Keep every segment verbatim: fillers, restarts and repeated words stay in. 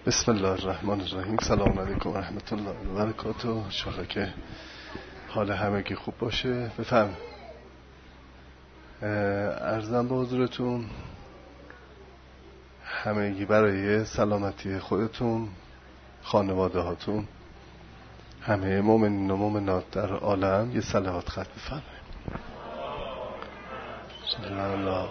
بسم الله الرحمن الرحیم. سلام علیکم و رحمت الله و برکاته. انشاءالله که حال همگی خوب باشه. بفرمایید. عرضم به حضورتون همگی برای سلامتی خودتون، خانواده هاتون، همه مؤمنین و مؤمنات در عالم یه صلوات ختم بفرمایید. صلی الله.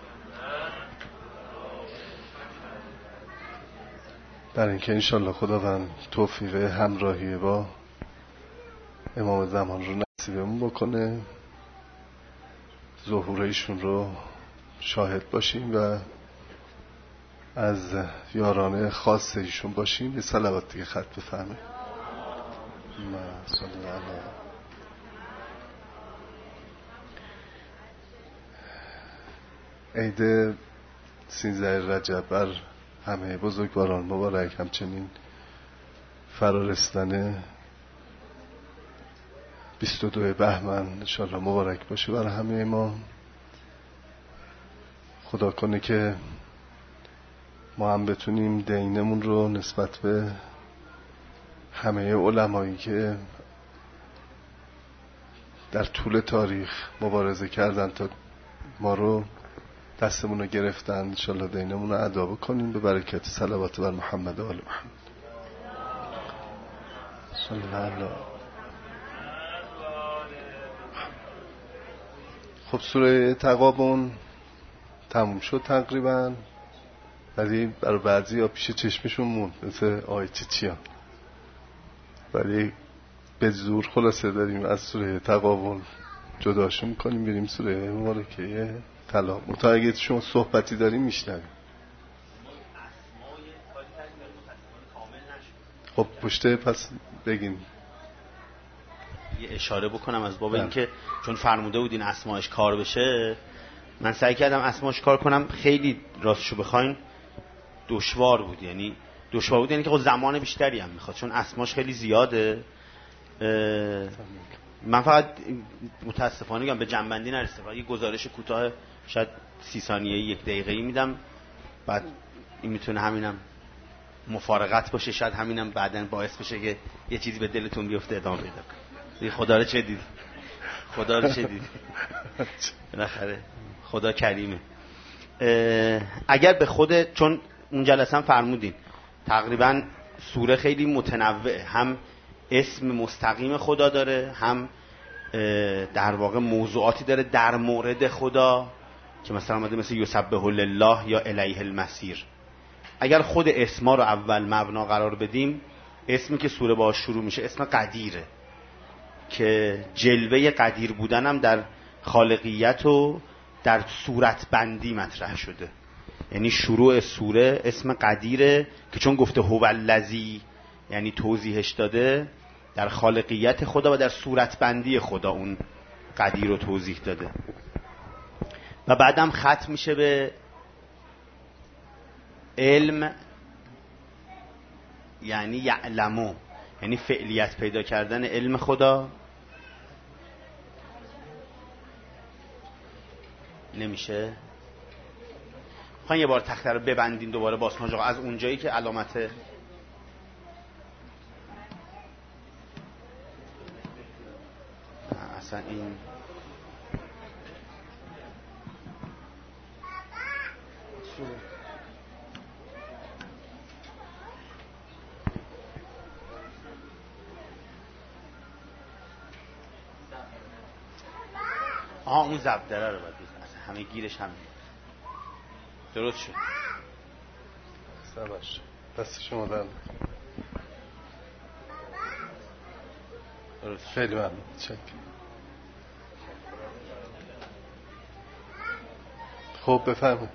برای اینکه انشالله خداوند توفیق همراهی با امام زمان رو نصیبمون بکنه، ظهور ایشون رو شاهد باشیم و از یاران خاص ایشون باشیم. به صلوات دیگه خط بفرمایید. صلی الله. عید سیزده رجب بر همه بزرگواران مبارک. همچنین فرارستن بیست و دو بهمن انشاءالله مبارک باشه برای همه ما. خدا کنه که ما هم بتونیم دینمون رو نسبت به همه علمایی که در طول تاریخ مبارزه کردن تا ما رو دستمون رو گرفتن، انشالله دینمون رو ادا بکنیم به برکت صلوات بر محمد و آل محمد. صلی الله. خب سوره تغابن تموم شد تقریبا، ولی برای بعضی ها پیش چشمشون موند مثل آیت چیا، ولی به زور خلاصه داریم از سوره تغابن جداشون کنیم بریم سوره مبارکه طلاق. متأکد شما صحبتی داریم میشنویم. خب پشته پس بگین. یه اشاره بکنم از باب اینکه چون فرموده بودین اسماش کار بشه، من سعی کردم اسماش کار کنم. خیلی راستشو بخواین دشوار بود، یعنی دشوار بود یعنی که خود زمان بیشتری هم میخواد چون اسماش خیلی زیاده. من فقط متاسفانه میگم به جنبندی نرسیدم. یه گزارش کوتاه شاید سی ثانیه یک دقیقه‌ای میدم، بعد این میتونه همینم مفارقت باشه، شاید همینم بعداً باعث بشه که یه چیزی به دلتون بیفته ادامه پیدا کنه. خدا رو چه دید، خدا رو چه دید، بالاخره خدا کریمه. اگر به خود، چون اون جلسه هم فرمودین تقریبا سوره خیلی متنوعه، هم اسم مستقیم خدا داره، هم در واقع موضوعاتی داره در مورد خدا که مثلا اومده مثل یسبح لله یا الیه المصیر. اگر خود اسما رو اول مبنا قرار بدیم، اسمی که سوره باهاش شروع میشه اسم قدیره که جلوه قدیر بودن هم در خالقیت و در صورت بندی مطرح شده. یعنی شروع سوره اسم قدیره که چون گفته هو الذی، یعنی توضیحش داده در خالقیت خدا و در صورت بندی خدا اون قدیر رو توضیح داده. و بعدم ختم میشه به علم، یعنی یعلمو، یعنی فعلیت پیدا کردن علم خدا. نمیشه خواهیم یه بار تخته رو ببندین دوباره باسماج آقا از اونجایی که علامت اصلا این آها اون زبدره رو باید بزن، اصلا همه گیرش هم درست شد. سباش دست شما دارم. درست خیلی ممنون. چک. خب بفرمایید.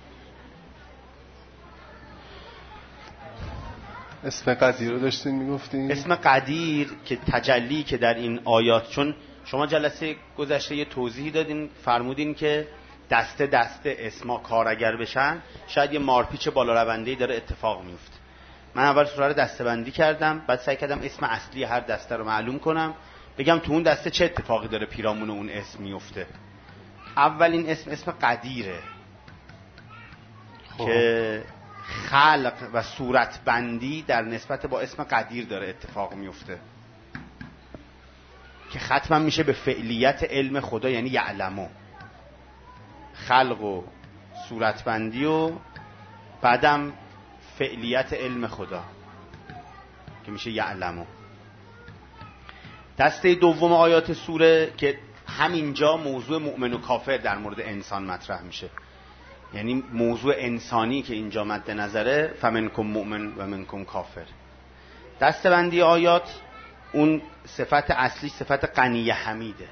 اسم قدیر رو داشتین میگفتین؟ اسم قدیر که تجلی که در این آیات، چون شما جلسه گذشته یه توضیحی دادین، فرمودین که دسته دسته اسما کار اگر بشن شاید یه مارپیچ بالا رونده‌ای داره اتفاق میفته. من اول سوره رو دسته بندی کردم، بعد سعی کردم اسم اصلی هر دسته رو معلوم کنم، بگم تو اون دسته چه اتفاقی داره پیرامون اون اسم میفته. اولین اسم اسم قدیره. خوب. که خلق و صورتبندی در نسبت با اسم قدیر داره اتفاق میفته که ختم میشه به فعلیت علم خدا، یعنی یعلمو، خلق و صورتبندی و بعدم فعلیت علم خدا که میشه یعلمو. دسته دوم آیات سوره که همینجا موضوع مؤمن و کافر در مورد انسان مطرح میشه، یعنی موضوع انسانی که اینجا مد نظره، فمنکم مؤمن و منکم کافر. دسته بندی آیات اون صفت اصلی صفت غنی حمیده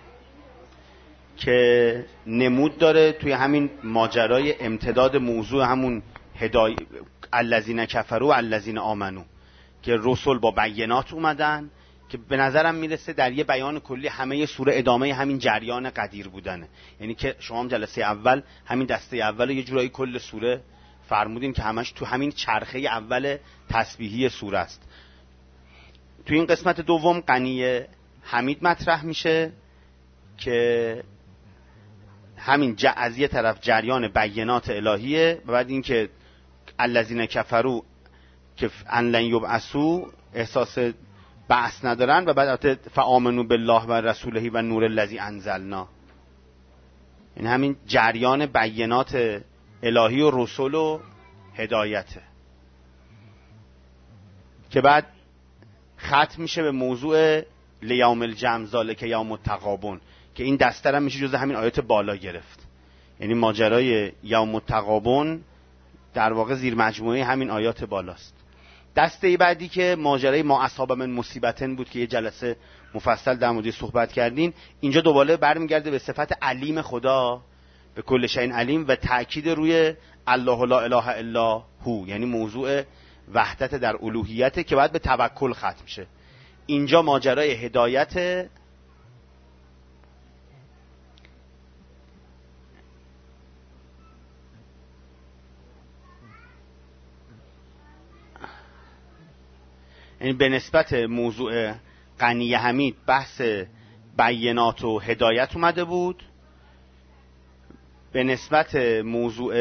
که نمود داره توی همین ماجرای امتداد موضوع همون هدای الذین کفروا و الذین آمنو که رسول با بینات اومدن که به نظرم میرسه در یه بیان کلی همه سوره ادامه همین جریان قدیر بودنه. یعنی که شما هم جلسه اول همین دسته اول یه جورایی کل سوره فرمودین که همش تو همین چرخه اول تسبیحی سوره است. تو این قسمت دوم غنی حمید مطرح میشه که همین ج... از یه طرف جریان بینات الهیه و بعد این که الذین کفروا که ان لن یبعثوا احساس بعث ندارن و بعد فآمنوا بالله و رسوله و نور الذی انزلنا، این همین جریان بینات الهی و رسول و هدایته که بعد ختم میشه به موضوع لیوم الجمع ذالک یوم التغابن که این دسته هم میشه جزء همین آیات بالا گرفت. یعنی ماجرای یوم التغابن در واقع زیر مجموعه همین آیات بالاست. دسته بعدی که ماجرای ما اصحاب من مصیبتن بود که یه جلسه مفصل در موردش صحبت کردین، اینجا دوباره برمیگرده به صفت علیم خدا، به کل شیء علیم و تأکید روی الله لا اله الا هو، یعنی موضوع وحدت در الوهیت که باید به توکل ختم شه. اینجا ماجرای هدایت یعنی به نسبت موضوع غنی حمید بحث بینات و هدایت اومده بود، به نسبت موضوع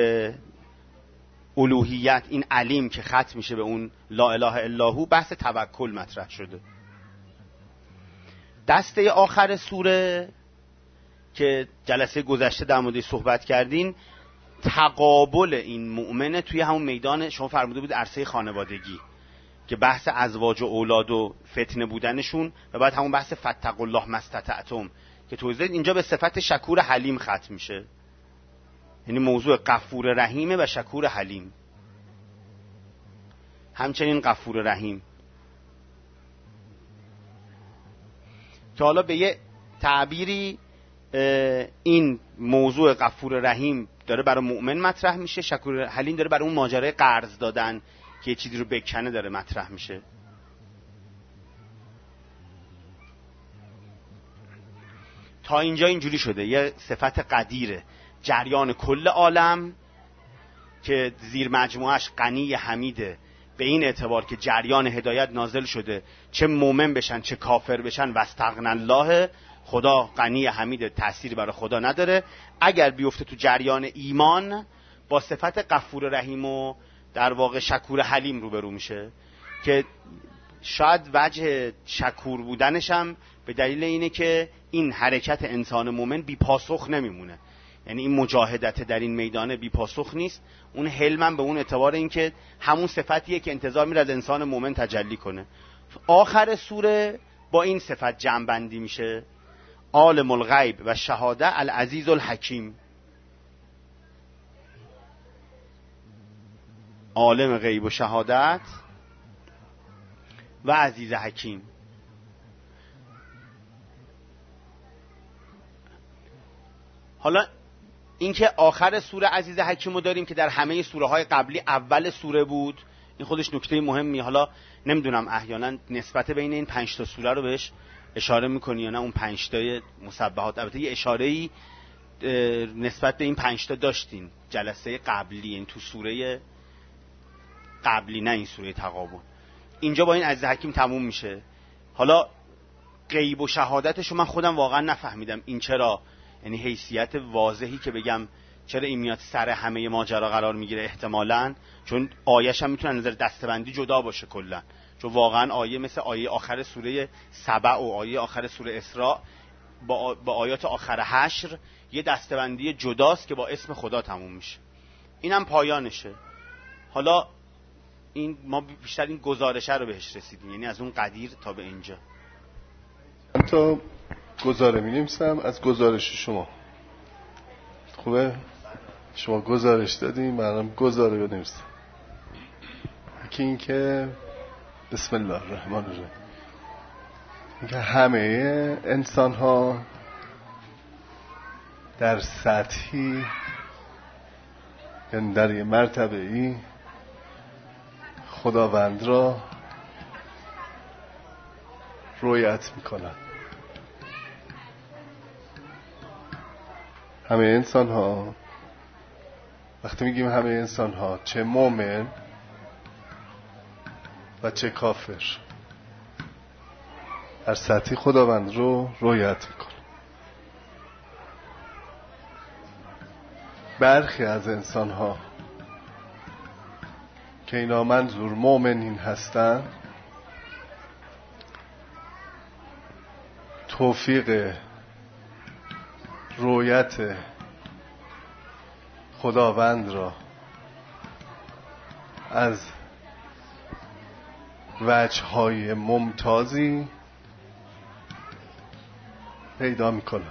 الوهیت این علیم که ختم میشه به اون لا اله الا هو بحث توکل مطرح شده. دسته آخر سوره که جلسه گذشته در موردش صحبت کردین، تقابل این مؤمنه توی همون میدان شما فرموده بود عرصه خانوادگی که بحث ازواج و اولاد و فتنه بودنشون و بعد همون بحث فاتقوا الله ما استطعتم که توضیح اینجا به صفت شکور حلیم ختم میشه، یعنی موضوع غفور رحیمه و شکور حلیم. همچنین غفور رحیم که حالا به یه تعبیری این موضوع غفور رحیم داره برای مؤمن مطرح میشه، شکور حلیم داره برای اون ماجرای قرض دادن که یه چیزی رو بکنه داره مطرح میشه. تا اینجا اینجوری شده یه صفت قدیره، جریان کل عالم که زیر مجموعش غنی حمیده به این اعتبار که جریان هدایت نازل شده، چه مومن بشن چه کافر بشن واستغنى الله، خدا غنی حمیده، تأثیری برای خدا نداره. اگر بیفته تو جریان ایمان با صفت غفور رحیم و در واقع شکور حلیم روبرو میشه که شاید وجه شکور بودنش هم به دلیل اینه که این حرکت انسان مومن بی پاسخ نمیمونه، یعنی این مجاهدت در این میدان بی پاسخ نیست. اون حلم به اون اعتبار این که همون صفتیه که انتظار میره از انسان مومن تجلی کنه. آخر سوره با این صفت جمع بندی میشه، عالم الغیب و شهاده العزیز الحکیم، عالم غیب و شهادت و عزیز حکیم. حالا اینکه آخر سوره عزیز حکیم رو داریم که در همه سوره های قبلی اول سوره بود، این خودش نکته مهمی. حالا نمیدونم احیانا نسبت بین این پنج تا سوره رو بهش اشاره میکنی یا نه، اون پنج تای مسبحات. البته یه اشاره‌ای نسبت به این پنج تا داشتین جلسه قبلی، این تو سوره قبلی، نه این سوره تغابن. اینجا با این عزیز حکیم تموم میشه. حالا غیب و شهادتشو من خودم واقعا نفهمیدم این چرا، یعنی حیثیت واضحی که بگم چرا این میاد سر همه ماجرا قرار میگیره؟ احتمالاً چون آیه‌ش هم میتونه نظر دستبندی جدا باشه کلا، چون واقعا آیه مثل آیه آخر سوره سبع و آیه آخر سوره اسراء با, با آیات آخر حشر یه دستبندی جداست که با اسم خدا تموم میشه. اینم پایانشه. حالا این ما بیشتر این گزارشه رو بهش رسیدیم، یعنی از اون قدیر تا به اینجا. من تا گزاره می نویسم از گزارش شما. خوبه؟ شما گزارش دادیم، منم گزاره بنویسم. یکی این که بسم الله الرحمن الرحیم، این که همه انسان ها در سطحی، یعنی در یه مرتبه ای خداوند را رؤیت میکنن. همه انسان ها، وقتی میگیم همه انسان ها، چه مؤمن و چه کافر، در سطحی خداوند رو رؤیت میکنن. برخی از انسان ها که اینا منظور مؤمنین هستن، توفیق رؤیت خداوند را از وجه‌های ممتازی پیدا میکنن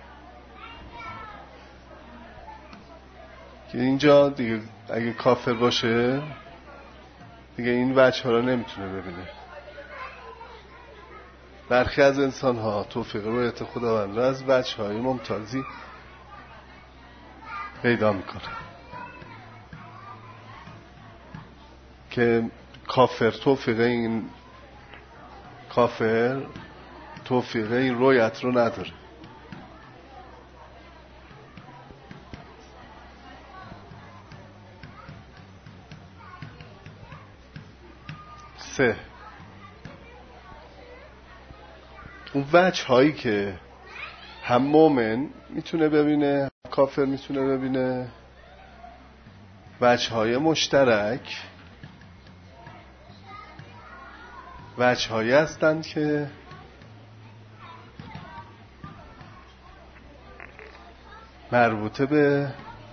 که اینجا دیگه اگه کافر باشه دیگه این وجه‌ها را نمیتونه ببینه. برخی از انسان ها توفیق رؤیت خداوند را از وجه‌های ممتازی پیدا میکنه که کافر توفیق این کافر توفیق این رؤیت رو نداره. سه، اون وجه هایی که هم مومن میتونه ببینه هم کافر میتونه ببینه، وجه های مشترک، وجه هایی هستند که مربوطه به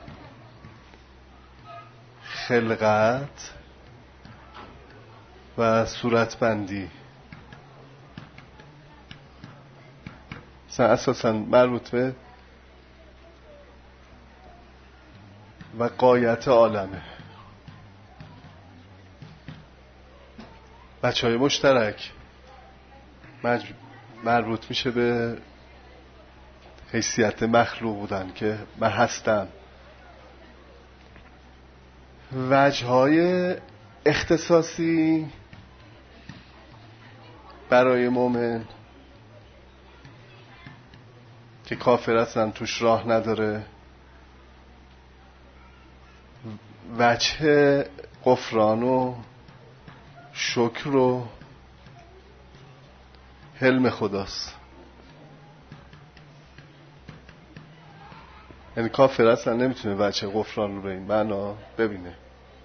خلقت و صورتبندی، اساساً مربوط به و غایت عالمه. بچه های مشترک مربوط میشه به حیثیت مخلوق بودن که من هستم. وجه های اختصاصی برای مومن که کافر اصلا توش راه نداره، وجه غفران و شکر و حلم خداست. یعنی کافر اصلا نمیتونه وجه غفران رو به این معنا ببینه.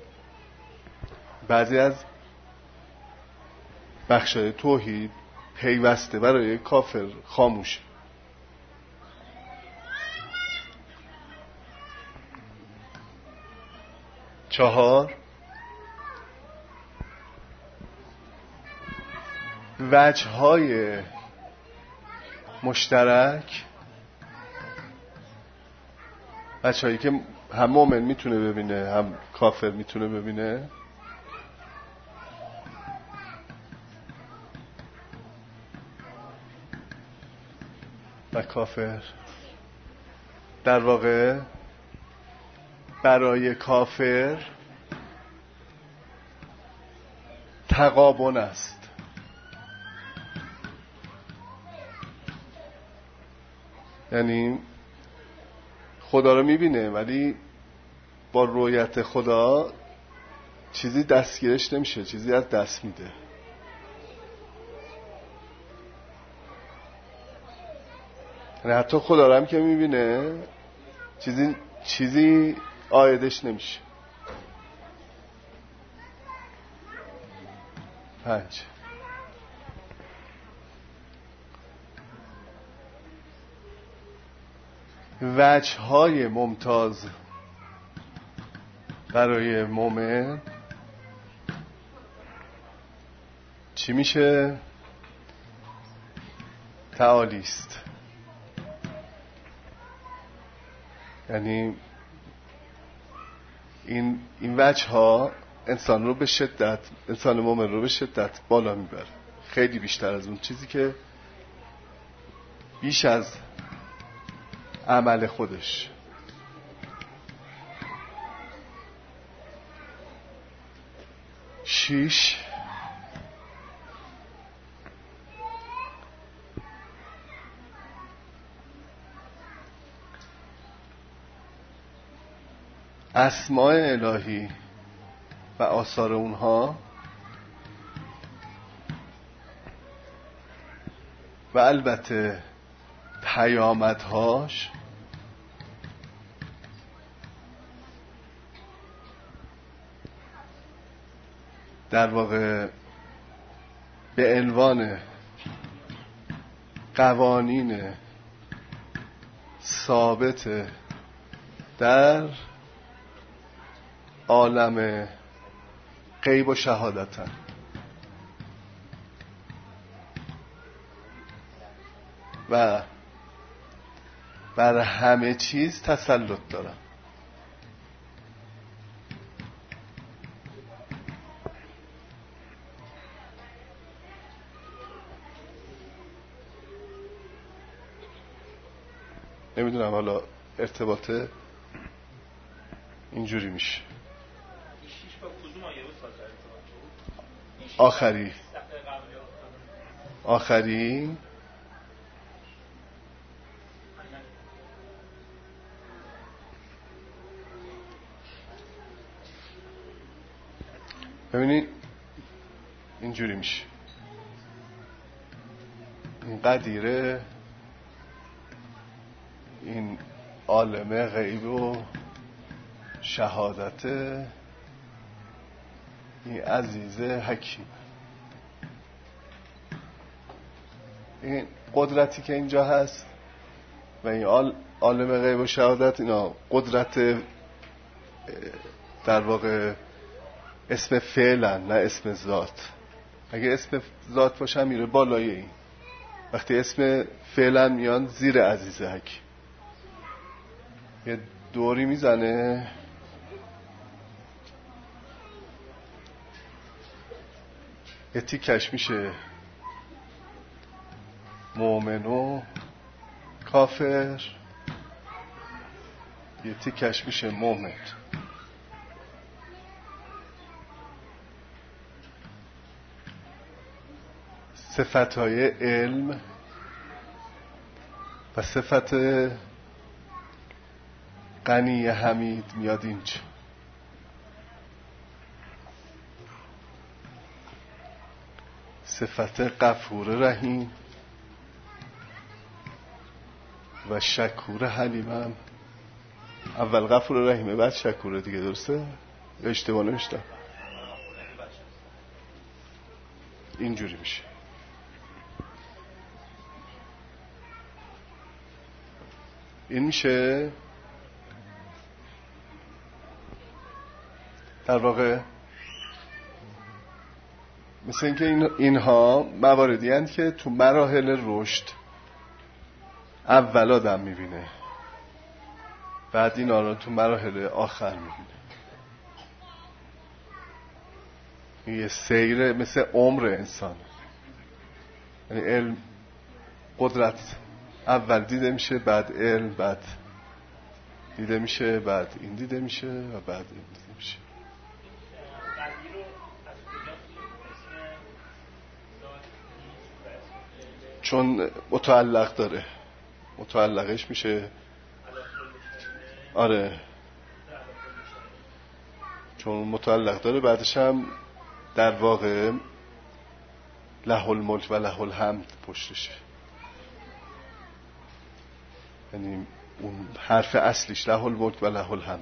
بعضی از بخشای توحید پیوسته برای کافر خاموشه. چهار، وجه‌های مشترک، وجه‌هایی که هم مومن میتونه ببینه هم کافر میتونه ببینه، و کافر در واقع برای کافر تقابن است. یعنی خدا رو میبینه ولی با رؤیت خدا چیزی دستگیرش نمیشه، چیزی از دست میده. یعنی حتی خدا رو هم که میبینه چیزی چیزی عایدش نمیشه. پنج، وجه‌های ممتاز برای مومن چی میشه؟ تعالی است. یعنی این این وجه‌ها انسان رو به شدت، انسان مومن رو به شدت بالا میبره، خیلی بیشتر از اون چیزی که بیش از عمل خودش. شیش، اسماء الهی و آثار اونها و البته پیامدهاش در واقع به عنوان قوانین ثابت در عالم غیب و شهادتن و بر همه چیز تسلط دارن. نمیدونم حالا ارتباط اینجوری میشه. آخری آخری ببینید اینجوری میشه. این قدیره، این عالم غیب و شهادت، این عزیز حکیم، این قدرتی که اینجا هست و این عالم غیب و شهادت، اینا قدرت در واقع اسم فعلا، نه اسم ذات. اگه اسم ذات باشه میره بالای این، وقتی اسم فعلا میان زیر عزیز حکیم. یه دوری میزنه یه تیکش میشه مؤمن و کافر، یه تیکش میشه مؤمن. صفتهای علم و صفت غنی حمید میاد اینجا. صفت غفور رحیم و شکور حلیمم. اول غفور رحیمه بعد شکور دیگه، درسته؟ یا اشتباه نوشتم؟ اینجوری میشه. این میشه در واقع مثل اینکه این اینها مواردی هستند که تو مراحل رشد اول آدم میبینه، بعد اینا رو تو مراحل آخر میبینه. یه سیر مثل عمر انسان، یعنی علم قدرت اول دیده میشه، بعد علم، بعد دیده میشه، بعد این دیده میشه و بعد این دیده میشه. چون متعلق داره، متعلقش میشه. آره چون متعلق داره، بعدش هم در واقع له الملک و له الحمد پشتشه. یعنی اون حرف اصلیش له الملک و له الحمد.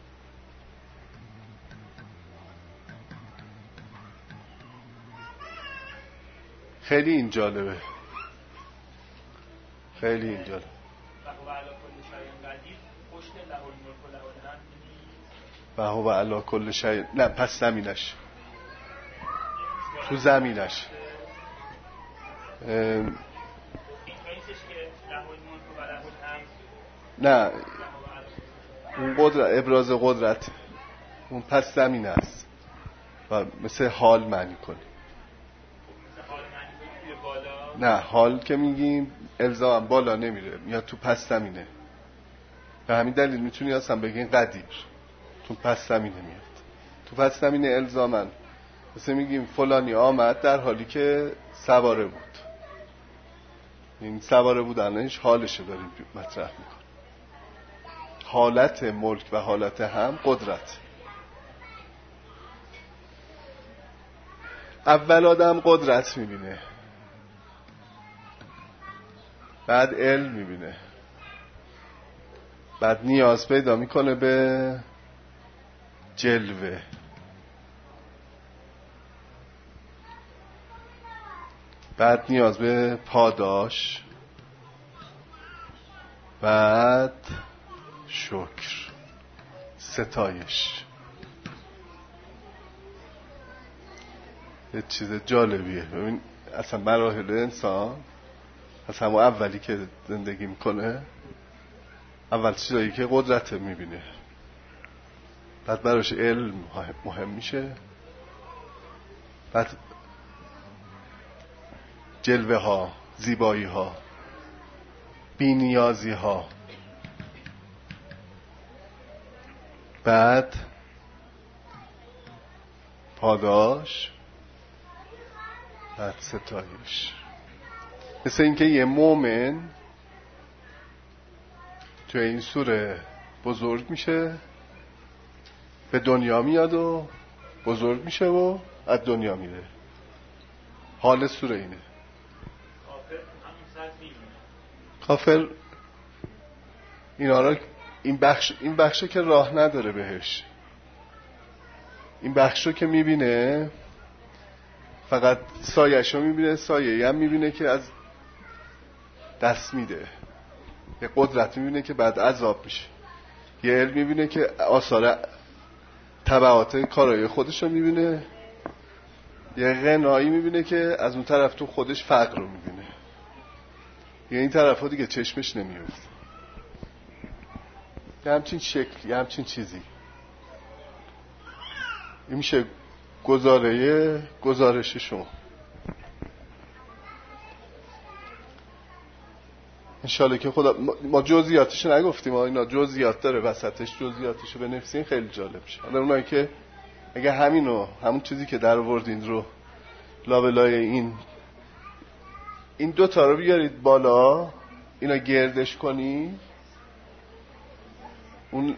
خیلی این جالبه، خیلی این جالبه. و هو علی کل شیء، نه پس زمینش، تو زمینش نه اون قدرت، ابراز قدرت اون پس زمین است و مثل حال معنی کنی. نه حال که میگیم الزام بالا نمیره، میاد تو پس زمینه. به همین دلیل میتونی اصلا بگین قدیر، تو پس زمینه میاد. تو پس زمینه الزامن مثل میگیم فلانی آمد در حالی که سواره بود. این سواره بودنش حالشه داریم مطرح میکن. حالت ملک و حالت هم قدرت. اول آدم قدرت میبینه، بعد علم میبینه، بعد نیاز پیدا میکنه به جلوه، بعد نیاز به پاداش، بعد شکر، ستایش. یه چیز جالبیه. ببین اصلا مراحل انسان از همون اولی که زندگی میکنه، اول چیزایی که قدرت میبینه، بعد براش علم مهم میشه، بعد جلوه ها، زیبایی ها، بی نیازی ها، بعد پاداش، بعد ستایش. مثل اینکه یه مومن توی این سوره بزرگ میشه، به دنیا میاد و بزرگ میشه و از دنیا میره. حال سوره اینه. کافر اینا را، این بخش این بخشو که راه نداره بهش، این بخشو که میبینه فقط سایه‌شو میبینه، سایه‌ای هم میبینه که از دست میده. یه قدرت میبینه که بعد عذاب میشه، یه علم میبینه که آثار تبعات کارهای خودشو میبینه، یه غنایی میبینه که از اون طرف تو خودش فقر رو میبینه، یه این طرف ها دیگه چشمش نمیفته. یه همچین شکل، یه همچین چیزی. این میشه گزاره گزارششون. انشالله که خدا، ما جزئیاتشو نگفتیم، ما اینا جزئیات داره وسطش، جزئیاتشو بنویسین خیلی جالب میشه. حالا اونایی که اگه همینو، همون چیزی که در آوردین رو لابلای این این دو تا رو بیارید بالا، اینا گردش کنی، اون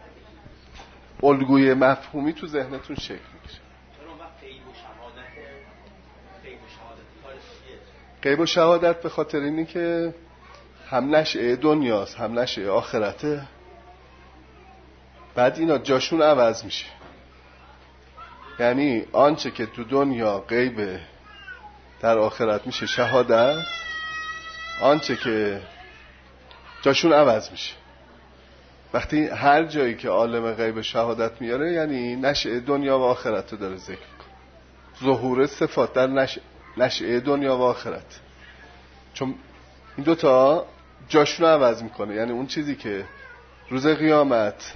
الگوی مفهومی تو ذهنتون شکل میگیره. غیب و شهادت به خاطر اینی که هم نشئه دنیاست هم نشئه آخرته، بعد اینا جاشون عوض میشه. یعنی آنچه که تو دنیا غیبه در آخرت میشه شهادت، آنچه که جاشون عوض میشه. وقتی هر جایی که عالم غیب شهادت میاره، یعنی نشئه دنیا و آخرت رو داره ذکر میکنه. ظهور صفات در نش... نشئه دنیا و آخرت، چون این دوتا جاشون عوض میکنه. یعنی اون چیزی که روز قیامت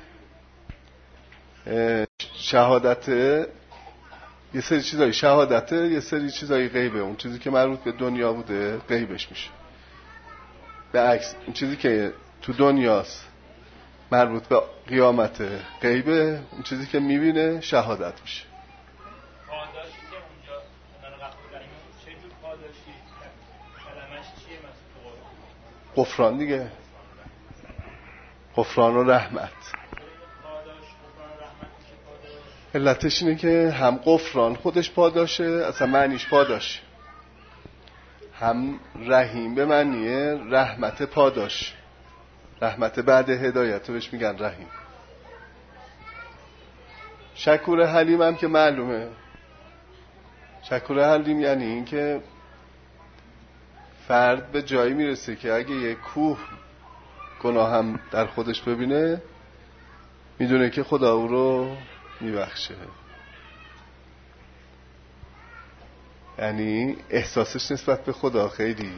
شهادته، یه سری چیزای شهادته، یه سری چیزای غیبه. اون چیزی که مربوط به دنیا بوده غیبش میشه. به عکس اون چیزی که تو دنیاست مربوط به قیامت غیبه، اون چیزی که میبینه شهادت میشه. پاداشی که اونجا من قبول داریم چه جور پاداشی؟ کلمش چیه مثلا؟ غفران دیگه، غفران و رحمت. علتش اینه که هم غفران خودش پاداشه، اصلا معنیش پاداشه، هم رحیم به معنیه رحمت پاداش. رحمت بعد هدایت رو بهش میگن رحیم. شکور حلیم هم که معلومه. شکور حلیم یعنی این که فرد به جایی میرسه که اگه یه کوه گناه هم در خودش ببینه میدونه که خدا او رو میبخشه. یعنی احساسش نسبت به خدا خیلی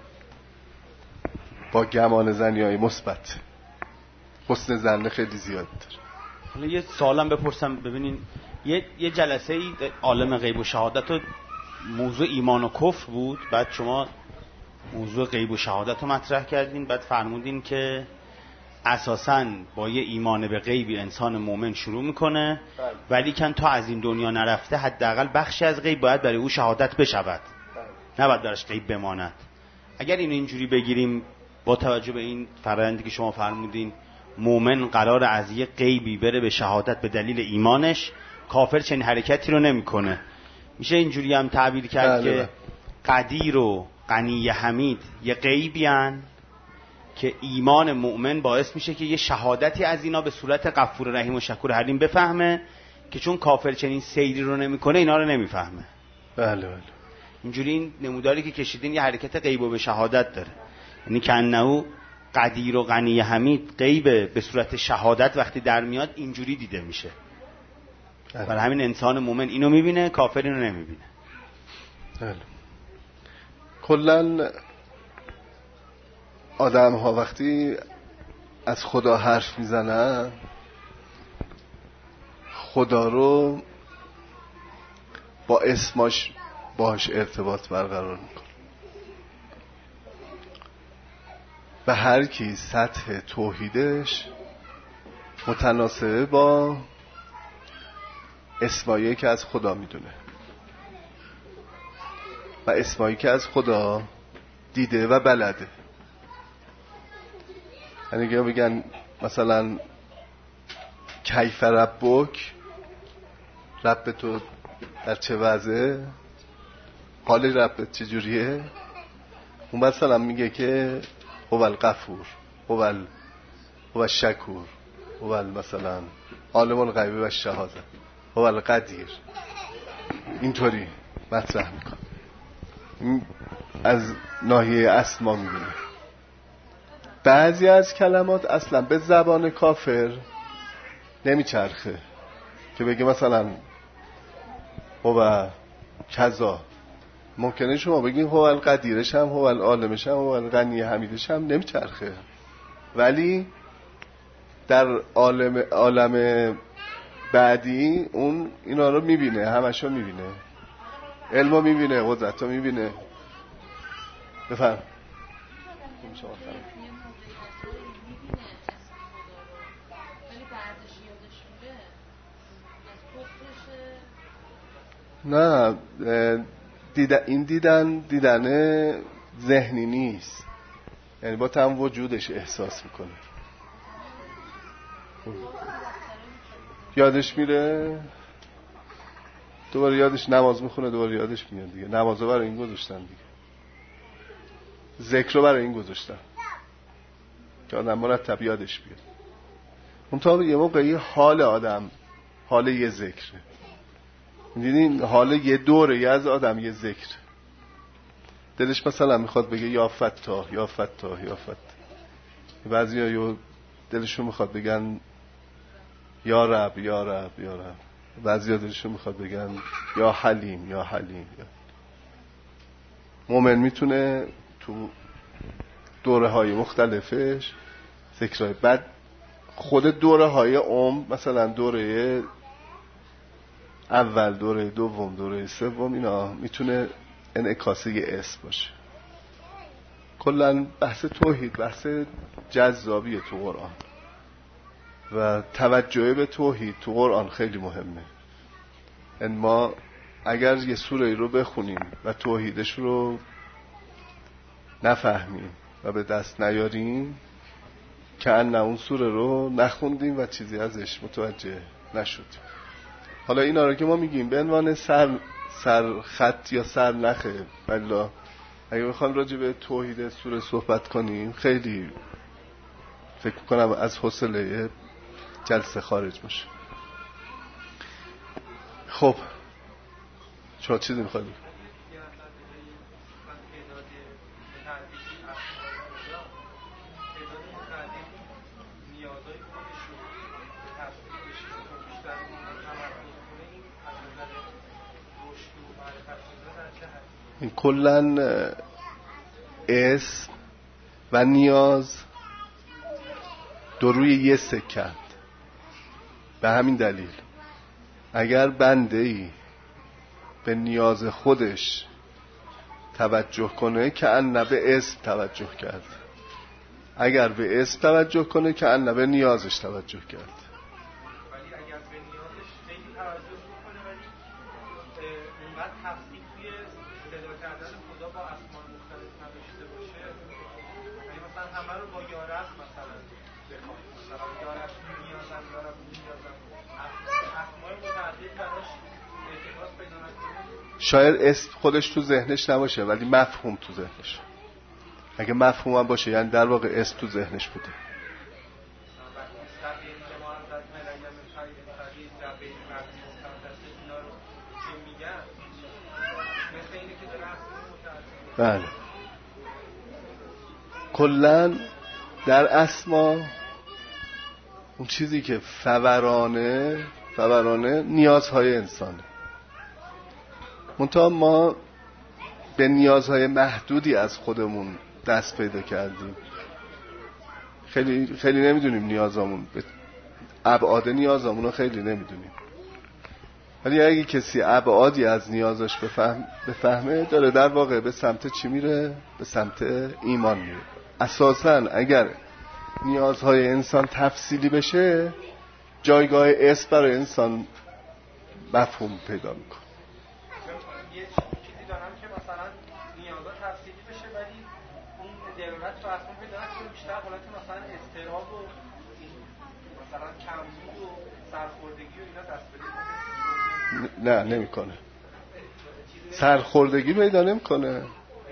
با گمان زنی های مثبت، حسن زن خیلی زیاد داره. حالا یه سوالم بپرسم، ببینین یه یه جلسه ای عالم غیب و شهادت و موضوع ایمان و کفر بود، بعد شما موضوع غیب و شهادت رو مطرح کردین، بعد فرمودین که اساساً با یه ایمان به غیبی انسان مومن شروع میکنه، ولی کن تا از این دنیا نرفته حداقل بخشی از غیب باید برای او شهادت بشود، نباید درش غیب بماند. اگر این اینجوری بگیریم با توجه به این فرآیندی که شما فرمودین مومن قرار از یه غیبی بره به شهادت به دلیل ایمانش، کافر چنین حرکتی رو نمیکنه، میشه اینجوری هم تعبیر کرد که قدیر و غنی حمید یه غیبی هن که ایمان مؤمن باعث میشه که یه شهادتی از اینا به صورت غفور رحیم و شکور حلیم بفهمه که چون کافر چنین سیری رو نمیکنه اینا رو نمیفهمه. بله بله. اینجوری این نموداری که کشیدین یه حرکت غیب و به شهادت داره، یعنی که انه قدیر و غنی حمید غیب به صورت شهادت وقتی در میاد اینجوری دیده میشه. برای همین انسان مومن اینو میبینه، کافر اینو نمیبینه. بله. کلن آدم ها وقتی از خدا حرف میزنن خدا رو با اسمش باش ارتباط برقرار میکنه و هر کی سطح توحیدش متناسبه با اسمایی که از خدا میدونه و اسمایی که از خدا دیده و بلده. یعنی که بگن مثلا کیف ربک، رب تو در چه وضعه، حال ربت چجوریه، اون مثلا میگه که هو الغفور، هو ال هو الشکور، هو مثلا عالم الغیب و الشهاده، هو القدیر، اینطوری مطرح میکنه. از ناحیه اسما میبینه. بعضی از کلمات اصلا به زبان کافر نمیچرخه که بگه مثلا هو کذا، ممکنه شما بگین هو القدیرش هم، هو العالمش هم، هو الغنی حمیدش هم نمیچرخه، ولی در عالم عالم بعدی اون اینا رو میبینه، همشو میبینه، علمو میبینه، قدرتو میبینه. بفرم نه، دیدن این دیدن دیدن ذهنی نیست، یعنی با تمام وجودش احساس میکنه. یادش میره، دوباره یادش، نماز میخونه دوباره یادش میاد دیگه. نمازو برای این گذاشتن دیگه، ذکر رو برای این گذاشتن که آدم مرتب یادش بیاد. اون تا یه موقعی حال آدم حال یه ذکره، میدونین حال یه دوره از آدم یه ذکر، دلش مثلا میخواد بگه یا فتاح یا فتاح یا فتاح، بعضی ها دلشون میخواد بگن یا رب یا رب یا رب، بعضی ها دلشون میخواد بگن یا حلیم یا حلیم. یا مومن میتونه تو دوره های مختلفش ذکرهای، بعد خود دوره های عمر، مثلا دوره اول، دوره دوم، دوره سوم، اینا میتونه انعکاسه یه اسم باشه. کلا بحث توحید بحث جذابیه تو قرآن و توجه به توحید تو قرآن خیلی مهمه. ان ما اگر یه سوره رو بخونیم و توحیدش رو نفهمیم و به دست نیاریم که ان اون سوره رو نخوندیم و چیزی ازش متوجه نشدیم. حالا اینا رو که ما میگیم به عنوان سر سر خط یا سر نخه، والله اگه بخوام راجع به توحید سوره صحبت کنیم خیلی فکر کنم از حوصله جلسه خارج باشه. خب شما چیزی میخواید؟ این کلن اسم و نیاز دو روی یه سکند. به همین دلیل اگر بنده ای به نیاز خودش توجه کنه که ان به اسم توجه کرد، اگر به اسم توجه کنه که ان به نیازش توجه کرد. ولی اگر به نیازش خیلی توجه کنه ولی اونقدر تفصیل توی صدا کردن خدا با اسمان مختلف نداشته باشه، یعنی مثلا همه رو با یارب مثلا بخواد، مثلا یارب نیازم یارب نیازم اسمای متعدد براش ارتباط پیدا نکنه. شاید اسم خودش تو ذهنش نباشه ولی مفهوم تو ذهنش. اگه مفهوم هم باشه یعنی در واقع اسم تو ذهنش بوده. بله کلن در اسما اون چیزی که فورانه فورانه نیازهای انسانه. منتها ما به نیازهای محدودی از خودمون دست پیدا کردیم. خیلی خیلی نمیدونیم نیازامون، ابعاد نیازامون رو خیلی نمیدونیم. ولی اگه کسی ابعادی از نیازش بفهم بفهمه داره در واقع به سمت چی میره؟ به سمت ایمان میره. اساساً اگر نیازهای انسان تفصیلی بشه جایگاه اسم برای انسان مفهوم پیدا میکنه. یه چیزی دارم که مثلا نیازها تفصیلی بشه ولی اون دلالت تو اصلا پیدا نکنه، بیشتر حالت مثلا اضطراب و مثلا کمبود و سرخوردگی و اینا دست بده. نه نمیکنه. سرخوردگی پیدا نمیکنه.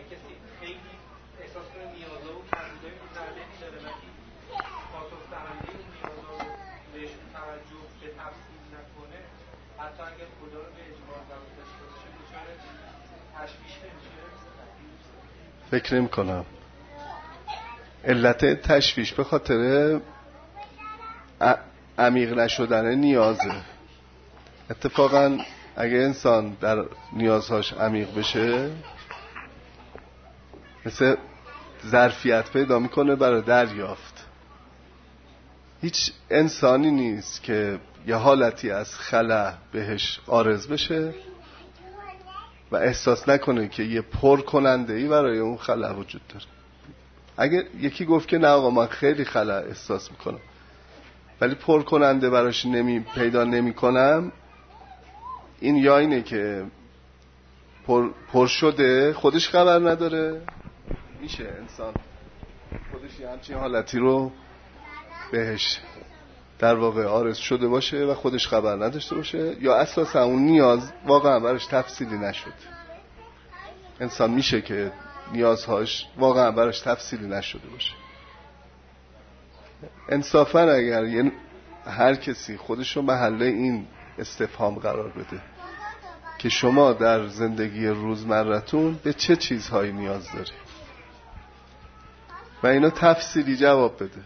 فکر نمی کنم. علت تشویش به خاطر عمیق نشدن نیازه. اتفاقا اگه انسان در نیازهاش عمیق بشه مثل ظرفیت پیدا میکنه برای دریافت. هیچ انسانی نیست که یه حالتی از خلا بهش عارض بشه و احساس نکنه که یه پر کننده ای برای اون خلا وجود داره. اگه یکی گفت که نه آقا من خیلی خلا احساس میکنم ولی پر کننده براش نمی پیدا نمی کنم، این یا اینه که پر, پر شده خودش خبر نداره. میشه انسان خودش یه همچین حالتی رو بهش در واقع عارض شده باشه و خودش خبر نداشته باشه، یا اساسا اون نیاز واقعا براش تفصیلی نشد. انسان میشه که نیازهاش واقعا براش تفصیلی نشده باشه. انصافا اگر یه هر کسی خودش رو محله این استفهام قرار بده که شما در زندگی روزمرتون به چه چیزهایی نیاز داری و اینا تفصیلی جواب بده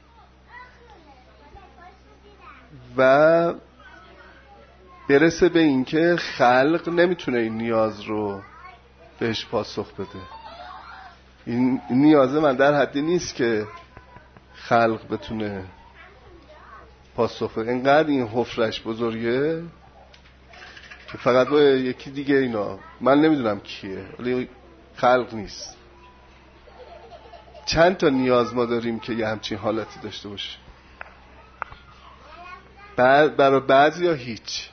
و برسه به این که خلق نمیتونه این نیاز رو بهش پاسخ بده. این نیاز من در حدی نیست که خلق بتونه پاسخ بده. اینقدر این حفرش بزرگه که فقط با یکی دیگه اینا من نمیدونم کیه ولی خلق نیست. چند تا نیاز ما داریم که یه همچین حالتی داشته باشه. برای بعضی یا هیچ،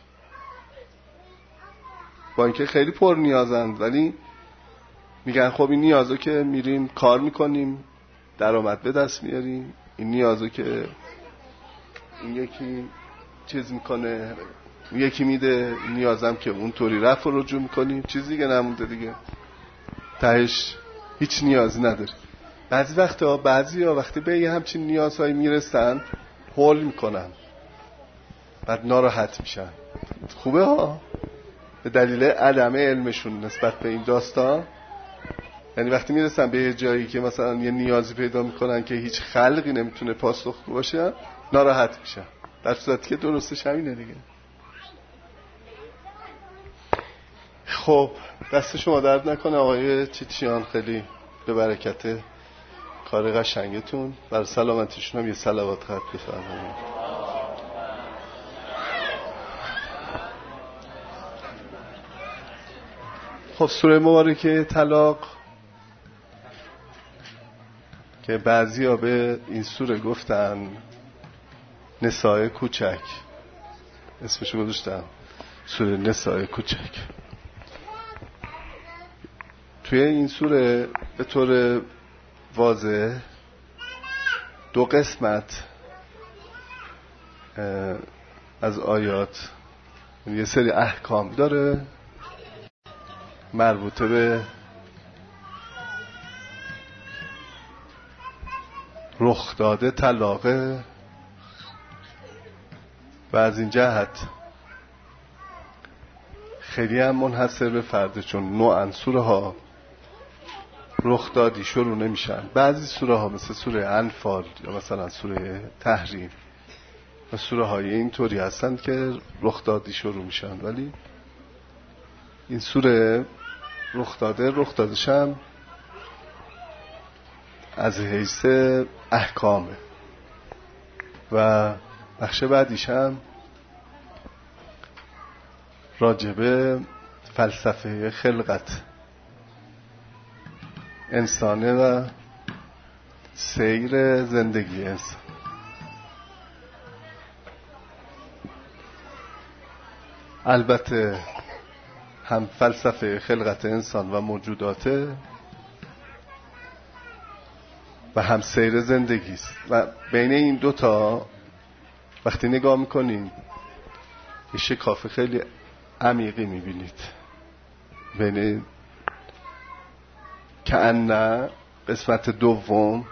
با اینکه خیلی پر نیازند ولی میگن خب این نیازو که میریم کار میکنیم درآمد به دست میاریم، این نیازو که این یکی چیز میکنه اون یکی میده، این نیازم که اونطوری رفع و رجوع میکنیم، چیز دیگه نمونده دیگه، تهش هیچ نیازی نداری. بعضی وقتا بعضی ها وقتی به یه همچین نیازهایی میرسن هول میکنن، بعد ناراحت میشن. خوبه ها، به دلیل عدم علمشون نسبت به این داستان. یعنی وقتی میرسن به یه جایی که مثلا یه نیازی پیدا میکنن که هیچ خلقی نمیتونه پاسخگو باشه، ناراحت میشن، در صورتی که درستش همینه دیگه. خب دست شما درد نکنه آقای چیچیان، خیلی به برکت کار قشنگتون. برای سلامتیشون هم یه صلوات خط بفرمایید. خب سوره مبارکه طلاق که بعضی ها به این سوره گفتن نساء کوچک، اسمشو گذاشتن سوره نساء کوچک. توی این سوره به طور واضح دو قسمت از آیات یه سری احکام داره مربوطه به رخ داده طلاقه و از این جهت خیلی هم منحصر به فرده، چون نوعاً سوره ها رخ دادی شروع نمیشن. بعضی سوره ها مثل سوره انفال یا مثلا سوره تحریم و سوره های اینطوری هستند که رخ دادی شروع میشن، ولی این سوره رخ داده رخ دادش هم از حیث احکامه و بخش بعدیش هم راجبه فلسفه خلقت انسانه و سیر زندگی انسان. البته هم فلسفه خلقت انسان و موجوداته و هم سیر زندگی است و بین این دوتا وقتی نگاه میکنین یه شکاف خیلی عمیقی میبینید بین که ان قسمت دوم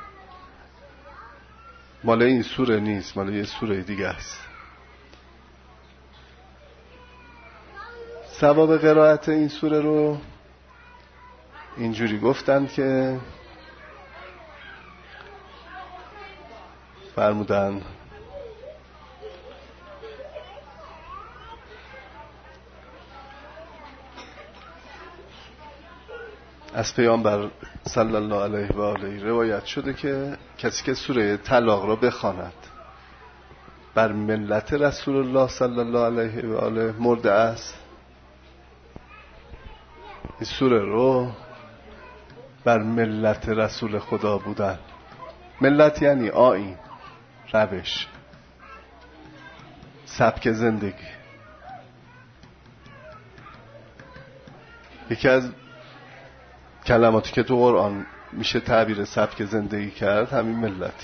مال این سوره نیست، مال یه سوره دیگه است. ثواب قرائت این سوره رو اینجوری گفتن که فرمودن از پیامبر صلی الله علیه و آله روایت شده که کسی که سوره طلاق را بخواند بر ملت رسول الله صلی الله علیه و آله مرده است. این سوره رو بر ملت رسول خدا بودن. ملت یعنی آیین، روش، سبک زندگی. یکی از کلماتی که تو قرآن میشه تعبیر سبک زندگی کرد همین ملت.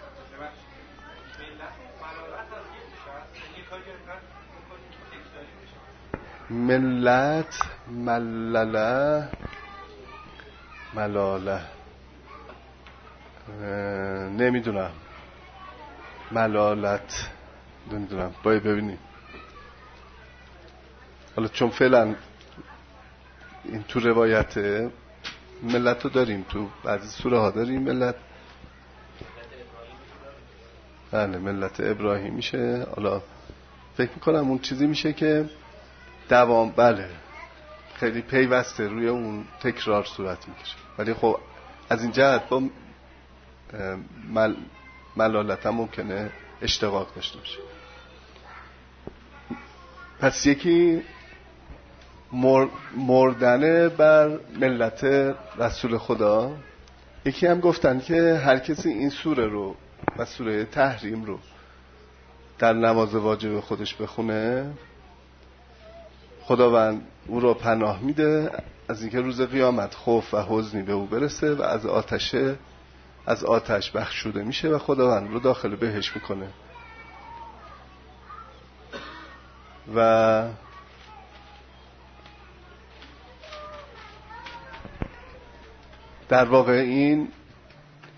ملت ملله ملاله نمیدونم، ملالت نمیدونم، باید ببینیم. حالا چون فعلا این تو روایت ملت رو داریم، تو بعضی سوره ها داریم ملت، بله ملت ابراهیم میشه. حالا فکر میکنم اون چیزی میشه که دوام، بله خیلی پیوسته روی اون تکرار صورت میگیره، ولی خب از این جهت با مل... ملالت هم ممکنه اشتقاق داشته باشه. پس یکی مر... مردن بر ملت رسول خدا، یکی هم گفتن که هر کسی این سوره رو و سوره تحریم رو در نماز واجب خودش بخونه خداوند او را پناه میده از اینکه روز قیامت خوف و حزنی به او برسه و از آتش از آتش بخشوده میشه و خداوند رو داخل بهش میکنه. و در واقع این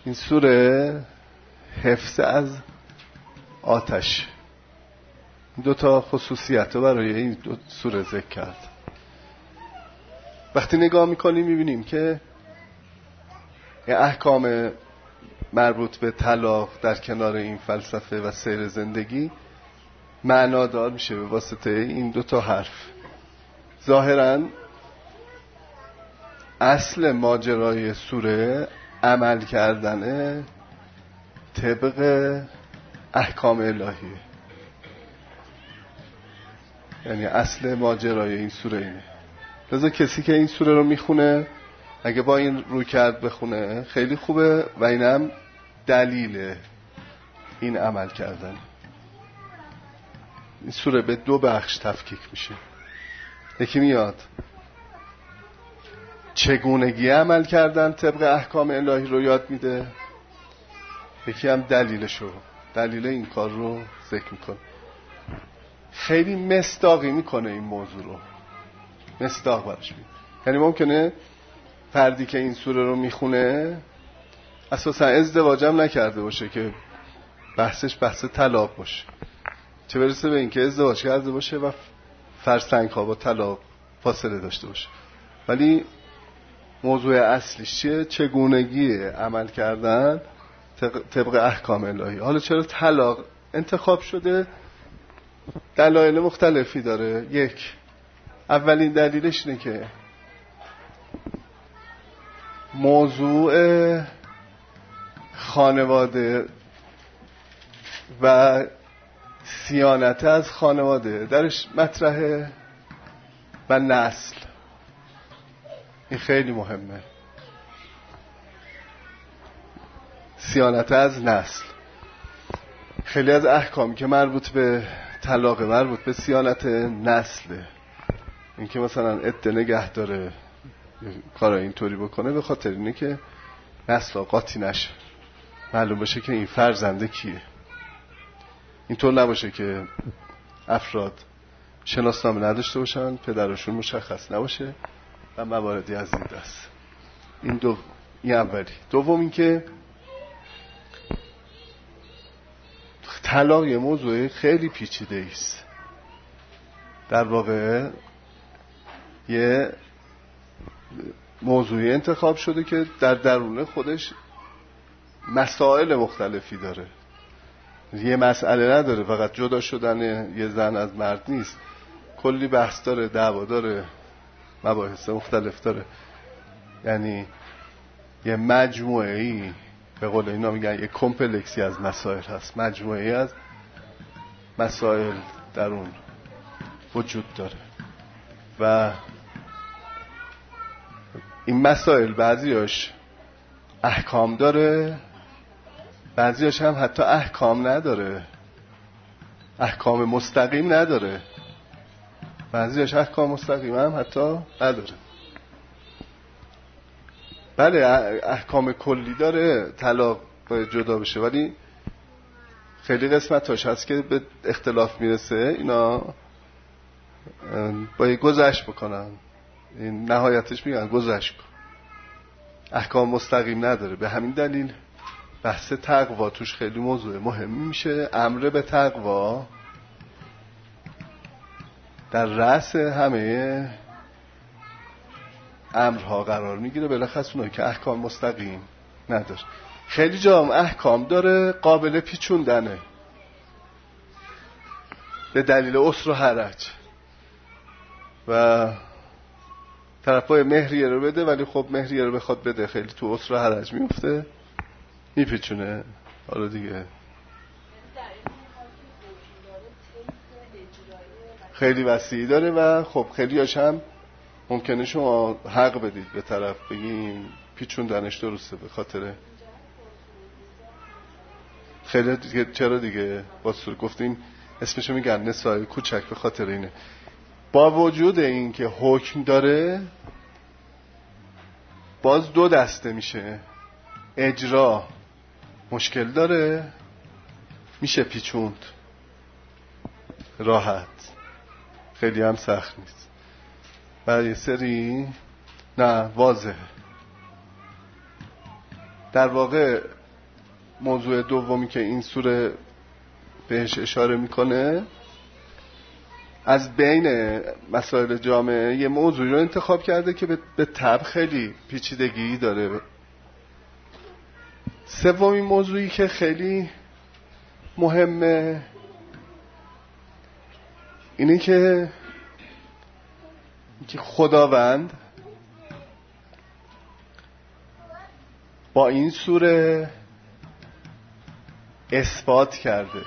این سوره حفظ از آتش، این دو تا خصوصیت رو برای این دو سوره ذکر کرد. وقتی نگاه میکنیم میبینیم که احکام مربوط به طلاق در کنار این فلسفه و سیر زندگی معنادار میشه به واسطه این دو تا حرف. ظاهراً اصل ماجرای سوره عمل کردن طبق احکام الهیه، یعنی اصل ماجرای این سوره اینه. لذا کسی که این سوره رو میخونه اگه با این روی کرد بخونه خیلی خوبه و اینم دلیل این عمل کردن. این سوره به دو بخش تفکیک میشه. یکی میاد چگونگی عمل کردن طبق احکام الهی رو یاد میده، یکی هم دلیلشو، دلیل این کار رو ذکر میکنه. خیلی مصداقی میکنه این موضوع رو، مصداق برش میده. یعنی ممکنه فردی که این سوره رو میخونه اساسا ازدواجم نکرده باشه که بحثش بحث طلاق باشه، چه برسه به این که ازدواج کرده باشه و فرسنگ ها با طلاق فاصله داشته باشه. ولی موضوع اصلیش چیه؟ چگونگی عمل کردن طبق احکام الهی. حالا چرا طلاق انتخاب شده؟ دلایل مختلفی داره. یک، اولین دلیلش اینه که موضوع خانواده و صیانت از خانواده درش مطرحه و نسل، این خیلی مهمه. صیانت از نسل. خیلی از احکام که مربوط به طلاق مربوط به صیانت نسله. این که مثلا عده نگه داره کارا اینطوری بکنه به خاطر اینه که نسل قاطی نشه، معلوم بشه که این فرزنده کیه. اینطور نباشه که افراد شناسنامه نداشته باشن، پدرشون مشخص نباشه و مواردی از این دست. این دو این اولی. دوم این که طلاق یه موضوع خیلی پیچیده است. در واقع یه موضوعی انتخاب شده که در درون خودش مسائل مختلفی داره. یه مسئله نداره، فقط جدا شدن یه زن از مرد نیست، کلی بحث داره، دعوا داره، مباحث مختلف داره. یعنی یه مجموعه‌ای، به قول اینا میگن یه کمپلکسی از مسائل هست، مجموعه‌ای از مسائل در اون وجود داره و این مسائل بعضیاش احکام داره، بعضیاش هم حتی احکام نداره، احکام مستقیم نداره، بعضیاش احکام مستقیم هم حتی نداره. بله احکام کلی داره، طلاق باید جدا بشه، ولی خیلی قسمتاش هست که به اختلاف میرسه، اینا باید گذشت بکنن. این نهایتش میگن گذشت کن، احکام مستقیم نداره. به همین دلیل بحث تقوا توش خیلی موضوع مهمی میشه. امر به تقوا در رأس همه امرها قرار میگیره، بالاخص اونایی که احکام مستقیم نداره. خیلی جام احکام داره قابل پیچوندنه به دلیل عسر و حرج و طرف باید مهریه رو بده، ولی خب مهریه رو بخواد بده خیلی تو عسر و حرج میفته، میپیچونه. حالا دیگه خیلی وسیعی داره و خب خیلی هاش هم ممکنه شما حق بدید به طرف، بگین پیچوندنش درسته به خاطر خیلی دیگه. چرا دیگه باز گفتیم اسمشو میگن نسای کوچک به خاطر اینه. با وجود این که حکم داره باز دو دسته میشه. اجرا مشکل داره، میشه پیچوند راحت، خیلی هم سخت نیست. برای سری نه واضحه. در واقع موضوع دومی که این سوره بهش اشاره میکنه، از بین مسائل جامعه یه موضوعی رو انتخاب کرده که به طب خیلی پیچیدگی داره. سومین موضوعی که خیلی مهمه اینه که که خداوند با این سوره اثبات کرده.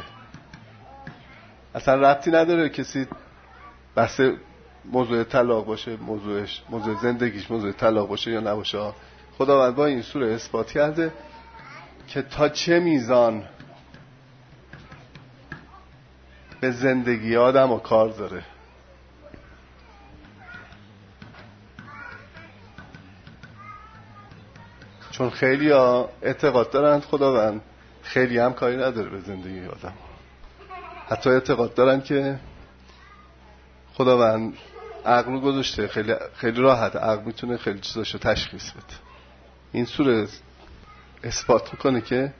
اصلا ربطی نداره کسی بحث موضوع طلاق باشه، موضوعش موضوع زندگیش موضوع طلاق باشه یا نباشه، خداوند با این سوره اثبات کرده که تا چه میزان به زندگی آدم و کار داره. چون خیلی ها اعتقاد دارن خداوند خیلی هم کاری نداره به زندگی آدم، حتی اعتقاد دارن که خداوند عقل رو گذاشته خیلی خیلی راحت، عقل میتونه خیلی چیزاشو تشخیص بده. این سوره اثبات میکنه که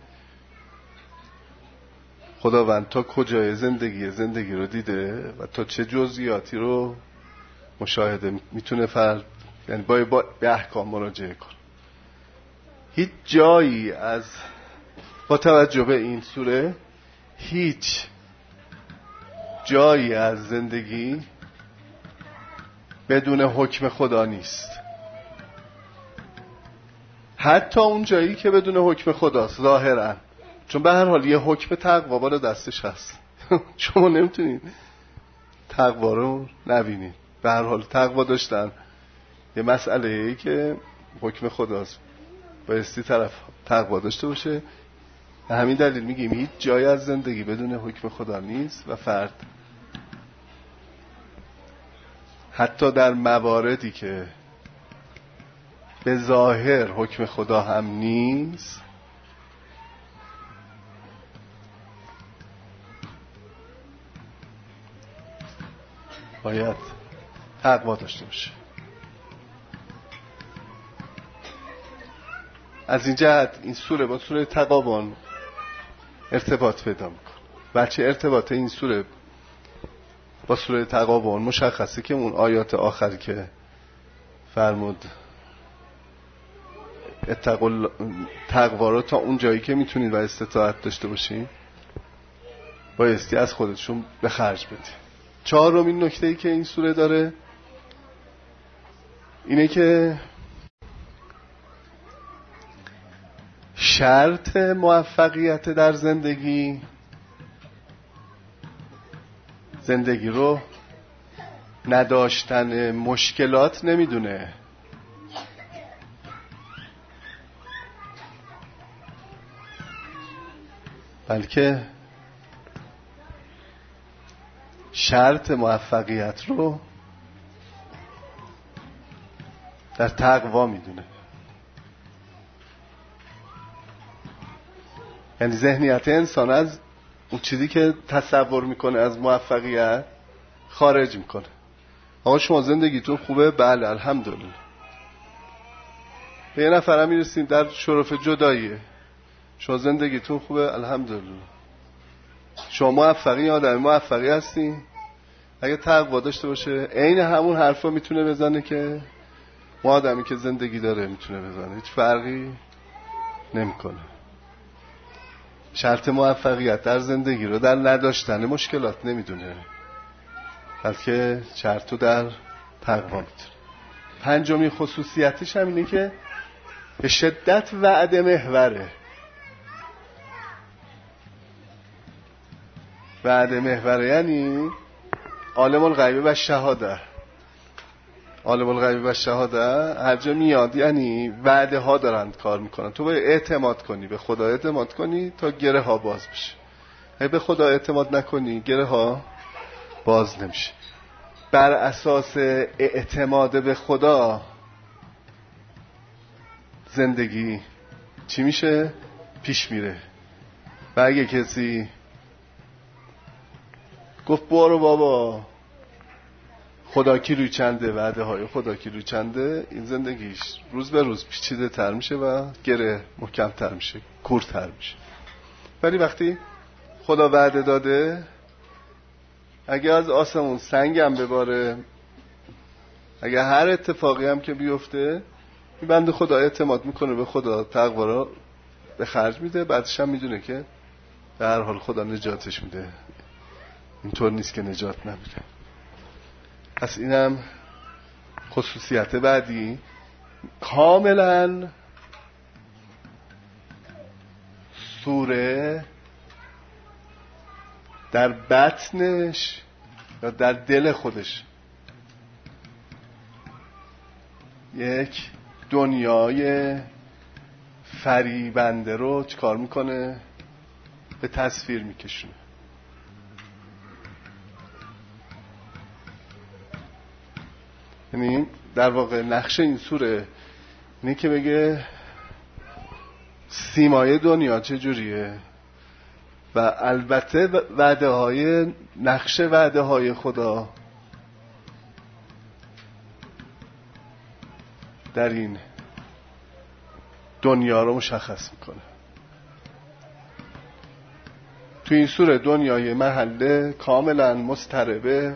خداوند تا کجای زندگی زندگی رو دیده و تا چه جزئیاتی رو مشاهده میتونه فرد، یعنی با, با به احکام مراجعه کنه. هیچ جایی از با توجه به این سوره هیچ جایی از زندگی بدون حکم خدا نیست، حتی اون جایی که بدون حکم خداست ظاهرا، چون به هر حال یه حکم تقوا بالا دستش هست. شما نمیتونید تقوا رو نبینید. به هر حال تقوا داشتن یه مسئله‌ای که حکم خداست، بایستی طرف تقوا داشته باشه. به همین دلیل میگیم هیچ جایی از زندگی بدون حکم خدا نیست و فرد حتی در مواردی که به ظاهر حکم خدا هم نیست باید تقوا داشته باشه. از این جهت این سوره با سوره تغابن ارتباط پیدا میکنه. بچه ارتباط این سوره با سوره تغابن مشخصه که اون آیات آخری که فرمود اتقوا تقوا رو تا اون جایی که میتونید و استطاعت داشته باشین بایستی از خودتون به خرج بدید. چهارمین نکته‌ای که این سوره داره اینه که شرط موفقیت در زندگی زندگی رو نداشتن مشکلات نمیدونه، بلکه شرط موفقیت رو در تقوا میدونه. یعنی ذهنیت انسان از اون چیزی که تصور میکنه از موفقیت خارج میکنه. آقا شما زندگیتون خوبه؟ بله الحمدلله. به یه نفر هم میرسیم در شرف جداییه، شما زندگیتون خوبه؟ الحمدلله. شما موفقی آدم موفقی هستی؟ اگه تقوا داشته باشه عین همون حرفا میتونه بزنه که ما آدمی که زندگی داره میتونه بزنه، هیچ فرقی نمیکنه. شرط موفقیت در زندگی رو در نداشتن مشکلات نمیدونه، بلکه شرط رو در تقوا میدونه. پنجمین خصوصیتش هم اینه که به شدت وعده محوره. وعده محوره یعنی عالم الغیب و شهاده. عالم الغیب و شهاده هر جا میاد یعنی وعده ها دارند کار میکنن. تو باید اعتماد کنی، به خدا اعتماد کنی تا گره ها باز بشه. اگه به خدا اعتماد نکنی گره ها باز نمیشه. بر اساس اعتماد به خدا زندگی چی میشه؟ پیش میره. و اگه کسی گفت برو بابا خدا کی روی چنده، وعده های خدا کی روی چنده، این زندگیش روز به روز پیچیده تر میشه و گره محکم تر میشه، کور تر میشه. ولی وقتی خدا وعده داده اگه از آسمون سنگم بباره، اگه هر اتفاقی هم که بیفته، این بنده خدا اعتماد میکنه به خدا، تقوا را به خرج میده، بعدش هم میدونه که به هر حال خدا نجاتش میده، اینطور نیست که نجات نمیده. پس اینم خصوصیت بعدی. کاملا سوره در بطنش یا در دل خودش یک دنیای فریبنده رو چیکار میکنه؟ به تصویر میکشونه. یعنی در واقع نقشه این سوره اینه که بگه سیمای دنیا چجوریه و البته وعده های نقشه وعده های خدا در این دنیا رو مشخص میکنه. تو این سوره دنیای محله کاملا مضطربه،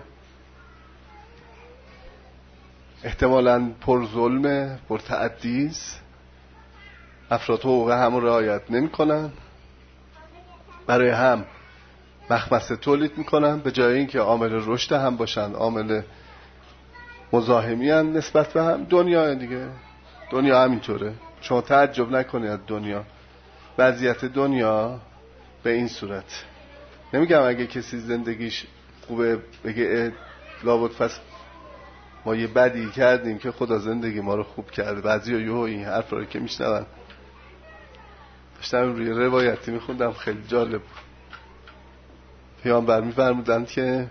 احتمالاً پر ظلمه، پر تعدیست، افراد حقوق هم رعایت نمی کنن، برای هم مخمسه تولید میکنن، به جای اینکه عامل رشد هم باشن عامل مزاحمی هن نسبت به هم. دنیا دیگه، دنیا همینطوره. شما تعجب نکنید دنیا، وضعیت دنیا به این صورت. نمیگم اگه کسی زندگیش خوبه بگه لابد پس ما یه بدی کردیم که خدا زندگی ما رو خوب کرده. بعضی ها یهو این حرف رو که میشنون، داشتم روی روایتی میخوندم خیلی جالب بود. پیامبر میفرمودند که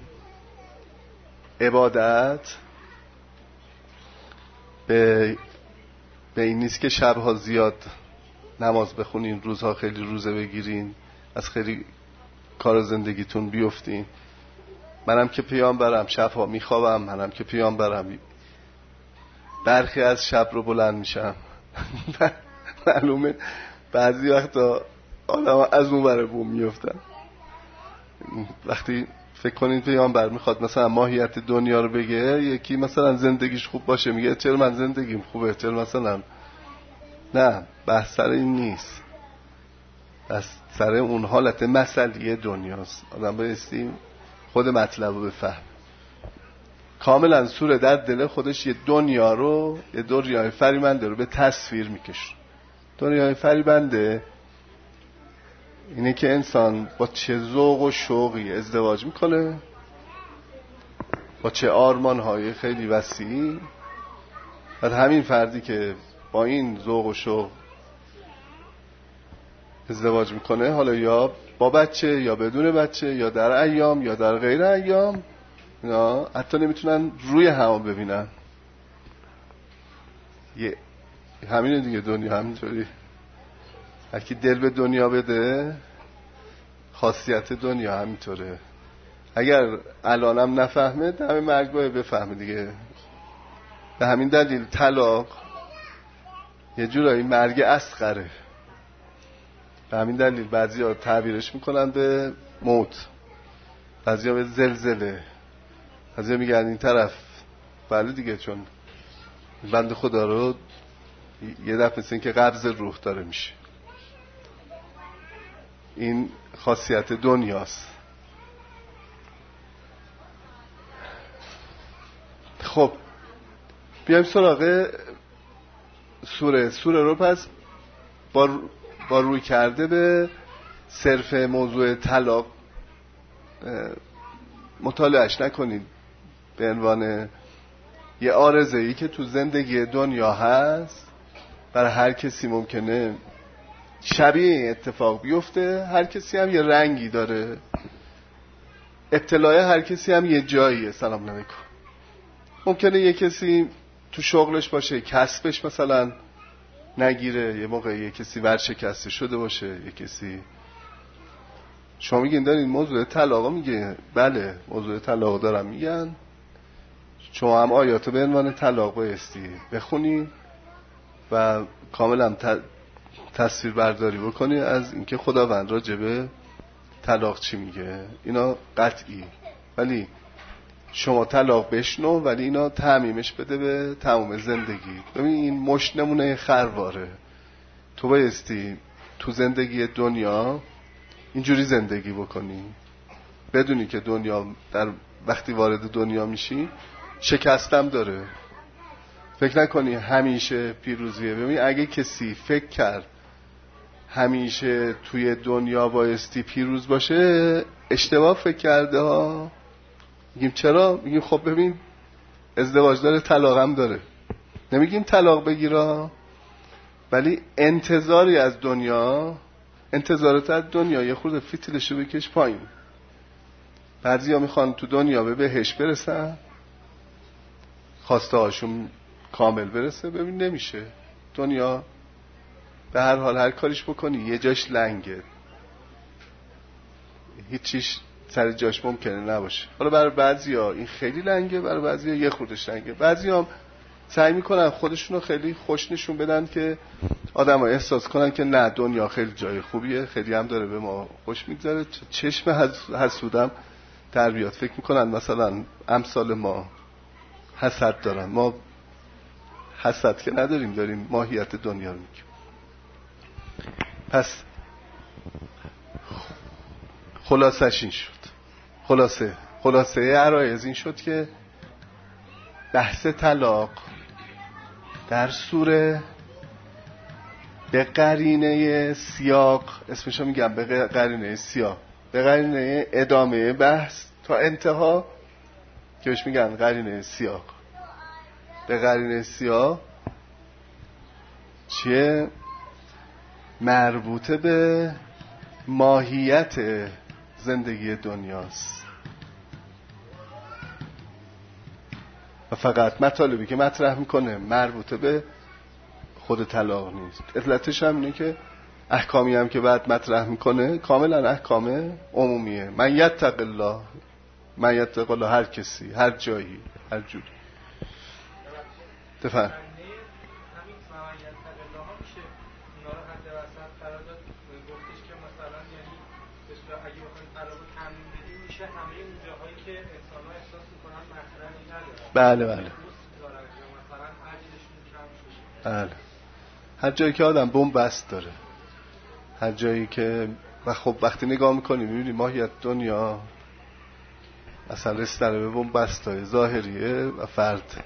عبادت به به این نیست که شبها زیاد نماز بخونین، روزها خیلی روزه بگیرین، از خیلی کار زندگیتون بیفتین. منم که پیامبرم شبها میخوابم، منم که پیامبرم برخی از شب رو بلند میشم. معلومه بعضی وقتا آدم از اون بره بوم میفتن. وقتی فکر کنید پیامبر میخواد مثلا ماهیت دنیا رو بگه، یکی مثلا زندگیش خوب باشه میگه چرا من زندگیم خوبه، چرا مثلا، نه بحث سر این نیست، بحث سر اون حالت مثلی دنیاست. آدم بایستی خود مطلب رو بفهم. کاملا سوره در دل خودش یه دنیا رو، یه دنیای فریبنده رو به تصویر میکشه. دنیای فریبنده اینه که انسان با چه ذوق و شوقی ازدواج میکنه، با چه آرمانهای خیلی وسیعی. و همین فردی که با این ذوق و شوق ازدواج میکنه، حالا یا با بچه یا بدون بچه یا در ایام یا در غیر ایام، اینا حتی نمیتونن روی هم ببینن. یه همینه دیگه، دنیا همینطوری. هرکی دل به دنیا بده، خاصیت دنیا همینطوره. اگر الانم نفهمه دم مرگ باید بفهمه دیگه. به همین دلیل طلاق یه جورایی مرگ اصغره. به همین دلیل بعضی ها تعبیرش میکنن به موت، بعضی ها به زلزله، بعضی ها میگن این طرف بله دیگه، چون بنده خدا رو یه دفعه مثل این که قبض روح داره میشه. این خاصیت دنیاست. خب بیایم سراغ سوره. سوره رو پس با, با روی کرده به صرف موضوع طلاق مطالعهش نکنید به عنوان یه عارضه‌ای که تو زندگی دنیا هست. برای هر کسی ممکنه شبیه اتفاق بیفته، هر کسی هم یه رنگی داره، ابتلای هر کسی هم یه جاییه. سلام علیکم. ممکنه یه کسی تو شغلش باشه، کسبش مثلا نگیره، یه موقع یه کسی ورشکسته شده باشه، یه کسی شما میگین دارین موضوع طلاق میگه، بله موضوع طلاق دارم میگن، شما هم آیاتو به عنوان طلاق بایستی بخونی و کاملا ت... تصویر برداری بکنی از اینکه خداوند راجع به طلاق چی میگه، اینا قطعی. ولی شما طلاق بشنو ولی اینا تعمیمش بده به تمام زندگی. ببین این مشت نمونه خرواره. تو بایستی تو زندگی دنیا اینجوری زندگی بکنی، بدونی که دنیا در وقتی وارد دنیا میشی شکستم داره. فکر نکنی همیشه پیروزیه. ببین اگه کسی فکر کرد همیشه توی دنیا بایستی پیروز باشه، اشتباه فکر کرده ها. میگیم چرا؟ میگیم خب ببین ازدواج داره، طلاق هم داره. نمیگیم طلاق بگیرا، ولی انتظاری از دنیا، انتظارات از دنیا یه خورده فیتیلشو بکش پایین. بعضی ها میخوان تو دنیا به بهش برسن، خواسته هاشون کامل برسه. ببین نمیشه. دنیا به هر حال هر کاریش بکنی یه جاش لنگه، هیچیش سر جاش ممکنه نباشه. حالا برای بعضی ها این خیلی لنگه، برای بعضی ها یه خوردش لنگه. بعضی ها سعی میکنن خودشونو خیلی خوش نشون بدن که آدم ها احساس کنن که نه دنیا خیلی جای خوبیه، خیلی هم داره به ما خوش میگذاره. چشم حسودم تربیات فکر میکنن مثلا امثال ما حسد دارن. ما حسد که نداریم، داریم ماهیت دنیا رو میگیم. پس خلاصش این شد، خلاصه خلاصه عرایض این شد که بحث طلاق در سوره به قرینه سیاق، اسمشو میگم به قرینه سیاق، به قرینه ادامه بحث تا انتها که بهش میگن قرینه سیاق. به قرینه سیاق چیه؟ مربوطه به ماهیت زندگی دنیاست و فقط مطالبی که مطرح میکنه مربوطه به خود طلاق نیست. علتش هم اینه که احکامی هم که بعد مطرح میکنه کاملا احکام عمومیه. من یتق الله، من یتق الله، هر کسی، هر جایی، هر جوری. تفهم بله بله بله. هر جایی که آدم بن‌بست داره، هر جایی که و خب وقتی نگاه میکنی میبینی ماهیت دنیا اصلا رسیدن به بن‌بست های ظاهریه و فرد.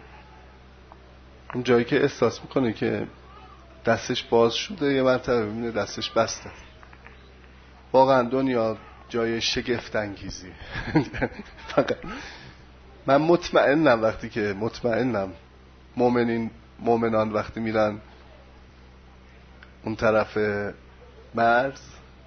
اون جایی که احساس میکنه که دستش باز شده یه مرتبه میبینه دستش بسته. واقعا دنیا جای شگفت انگیزی. فقط من مطمئنم وقتی که مطمئنم مؤمنین مؤمنان وقتی میرن اون طرف مرز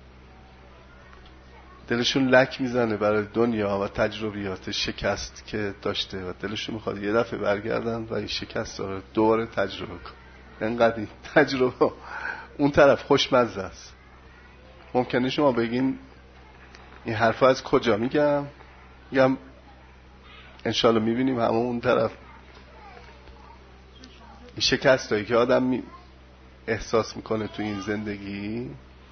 دلشون لک میزنه برای دنیا و تجربیات شکست که داشته و دلشون میخواد یه دفعه برگردن و این شکست رو دوباره تجربه کن. انقدر این تجربه اون طرف خوشمزه است. ممکنه شما بگین این حرفا از کجا میگم؟ میگم انشالله میبینیم همون اون طرف این شکست هایی که آدم می احساس میکنه تو این زندگی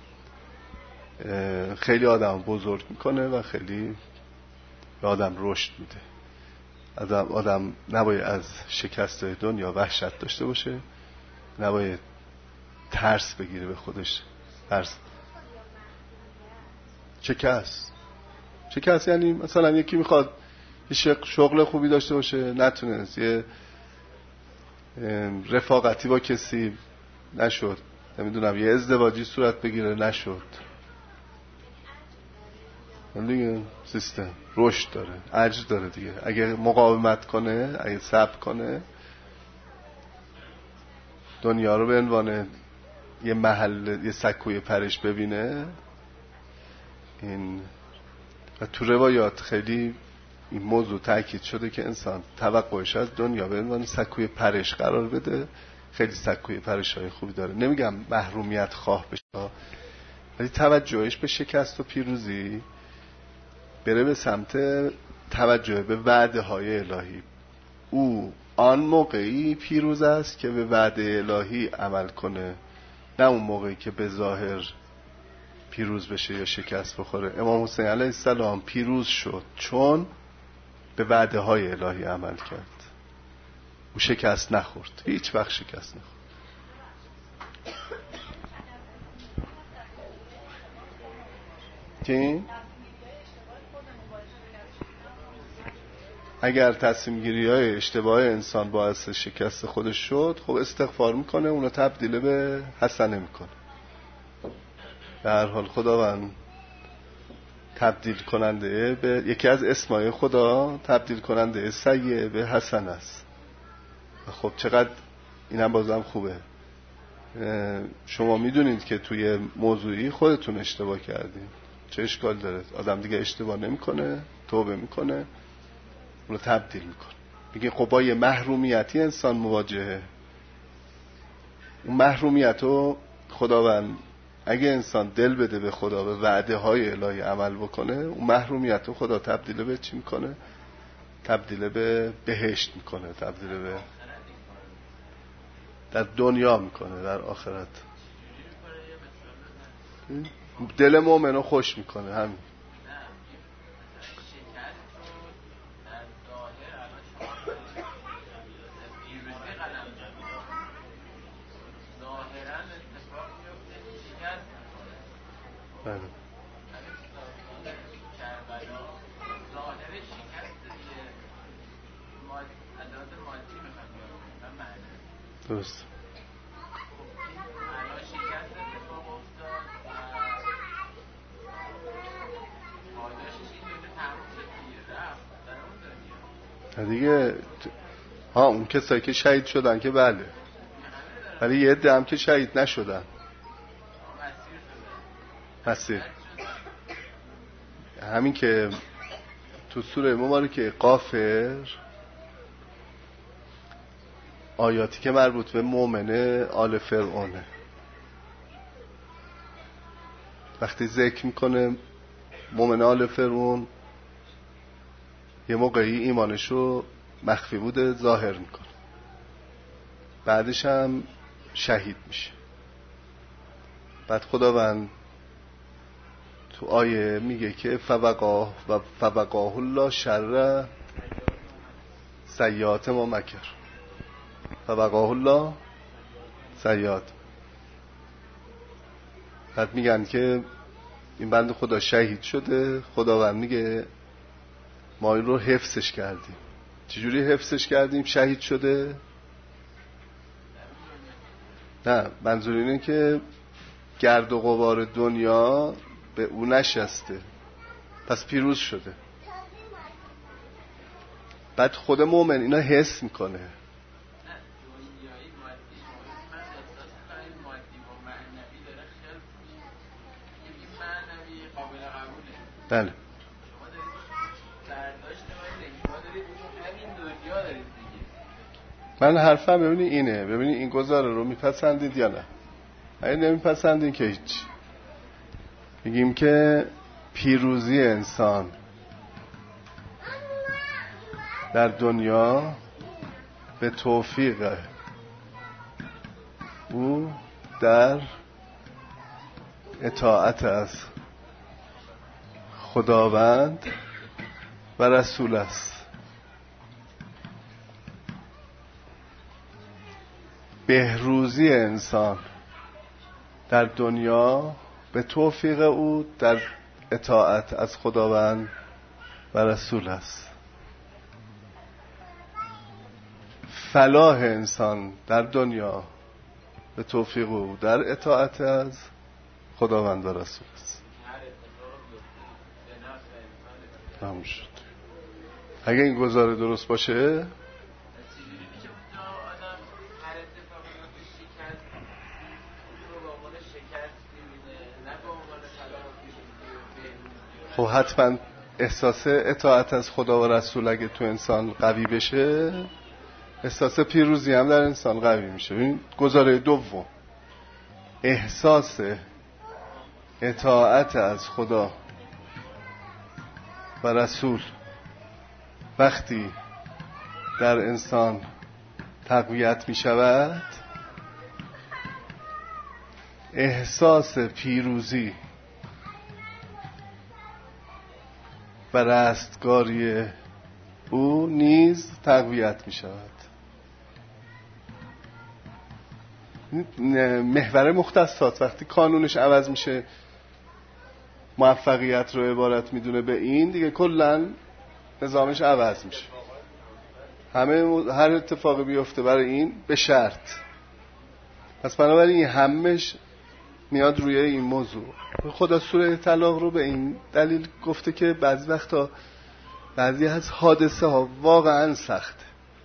خیلی آدم بزرگ میکنه و خیلی به آدم رشد میده. آدم, آدم نباید از شکست دنیا وحشت داشته باشه، نباید ترس بگیره به خودش. ترس شکست شکست یعنی مثلا یکی میخواد یه شغل خوبی داشته باشه نتونست، یه رفاقتی با کسی نشد، نمیدونم یه ازدواجی صورت بگیره نشد. دیگه سیستم رشد داره، عجز داره دیگه. اگه مقاومت کنه، اگه صبر کنه، دنیا رو به عنوان یه محل، یه سکوی پرش ببینه. این و تو روایات خیلی این موضوع تاکید شده که انسان توقعش از دنیا به عنوان سکوی پرش قرار بده. خیلی سکوی پرش های خوبی داره. نمیگم محرومیت خواه بشه، ولی توجهش به شکست و پیروزی بره به سمت توجه به وعده های الهی. او آن موقعی پیروز است که به وعده الهی عمل کنه نه اون موقعی که به ظاهر پیروز بشه یا شکست بخوره. امام حسین علیه السلام پیروز شد چون به وعده های الهی عمل کرد. او شکست نخورد، هیچ وقت شکست نخورد. که اگر تصمیم گیری های اشتباه انسان باعث شکست خودش شد، خب استغفار میکنه، اونو تبدیل به حسنه میکنه. به هر حال خداوند تبدیل کننده به یکی از اسمای خدا، تبدیل کننده سیئه به حسن است. خب چقدر اینم بازم خوبه. شما میدونید که توی موضوعی خودتون اشتباه کردید، چه اشکال داره؟ آدم دیگه اشتباه نمیکنه، توبه میکنه، اونو تبدیل میکنه. میگه خب با یه محرومیتی انسان مواجهه. اون محرومیت رو خداوند اگه انسان دل بده به خدا، به وعده های الهی عمل بکنه، اون محرومیت رو خدا تبدیل به چی میکنه؟ تبدیل به بهشت میکنه، تبدیل به در دنیا میکنه، در آخرت دل مومن رو خوش میکنه. همین بله. درست. دیگه ها اون کسایی که شهید شدن که بله، ولی یه عده هم که شهید نشدن، مسیر. همین که تو سوره مبارکه غافر آیاتی که مربوط به مؤمنه آل فرعونه، وقتی ذکر میکنه مؤمن آل فرعون یه موقعی ایمانشو مخفی بوده ظاهر میکنه، بعدش هم شهید میشه. بعد خداوند تو آیه میگه که فوقاه و فوقاه الله شر سیئات ما مکر، فوقاه الله سیئات. بعد میگن که این بنده خدا شهید شده، خداوند میگه ما این رو حفظش کردیم. چجوری حفظش کردیم؟ شهید شده؟ نه، منظور اینه که گرد و غبار دنیا به او نشسته، پس پیروز شده. بعد خود مومن اینا حس میکنه. بله. من حرفم ببینی اینه، ببینی این گزاره رو میپسندید یا نه؟ اگه نمیپسندید که هیچ. میگیم که پیروزی انسان در دنیا به توفیق او در اطاعت از خداوند و رسول است. بهروزی انسان در دنیا به توفیق او در اطاعت از خداوند و رسول است. فلاح انسان در دنیا به توفیق او در اطاعت از خداوند و رسول است. تموم شد. اگه این گزاره درست باشه خب حتما احساس اطاعت از خدا و رسول اگه تو انسان قوی بشه، احساس پیروزی هم در انسان قوی میشه. این گزاره دوم، احساس اطاعت از خدا و رسول وقتی در انسان تقویت می شود، احساس پیروزی و رستگاری او نیز تقویت می شود. محور مختصات وقتی کانونش عوض میشه، موفقیت رو عبارت میدونه به این، دیگه کلا نظامش عوض میشه. همه هر اتفاقی بیفته برای این به شرط. پس بنابراین همش میاد روی این موضوع. خدا سوره طلاق رو به این دلیل گفته که بعضی وقتا بعضی از حادثه ها واقعا سخته،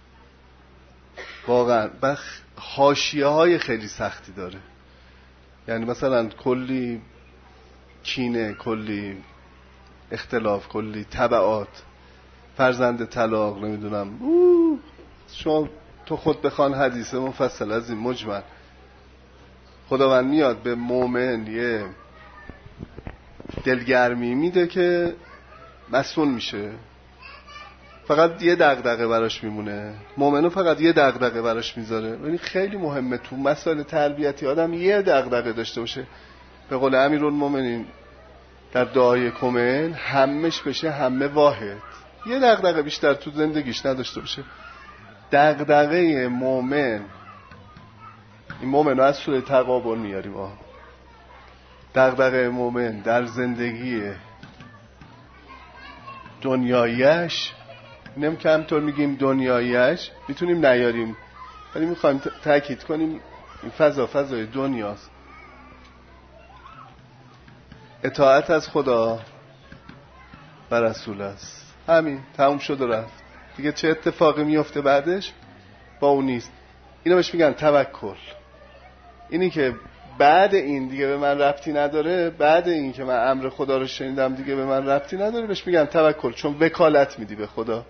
واقعا و حاشیه های خیلی سختی داره. یعنی مثلا کلی کینه، کلی اختلاف، کلی تبعات، فرزند طلاق، نمیدونم اوه شما تو خود بخوان حدیث مفصل از این مجمل. خداوند میاد به مؤمن یه دلگرمی میده که مسئول میشه، فقط یه دغدغه براش میمونه، مؤمنو فقط یه دغدغه براش میذاره. یعنی خیلی مهمه تو مسائل تربیتی آدم یه دغدغه داشته باشه. به قول امیرالمومنین در دعای کمل همش بشه همه واحد، یه دغدغه بیشتر تو زندگیش نداشته باشه. دغدغه مؤمن، این مؤمن رو از سوره تغابن میاریم آه. دغدغه مؤمن در زندگی دنیایش، نم که همطور میگیم دنیایش میتونیم نیاریم، ولی میخوایم تأکید کنیم این فضا فضای دنیاست. اطاعت از خدا و رسول است. همین تموم شد و رفت دیگه. چه اتفاقی میفته بعدش با اون نیست. اینو بهش میگن توکل. اینی که بعد این دیگه به من ربطی نداره، بعد این که من امر خدا رو شنیدم دیگه به من ربطی نداره، بهش میگن توکل، چون وکالت میدی به خدا.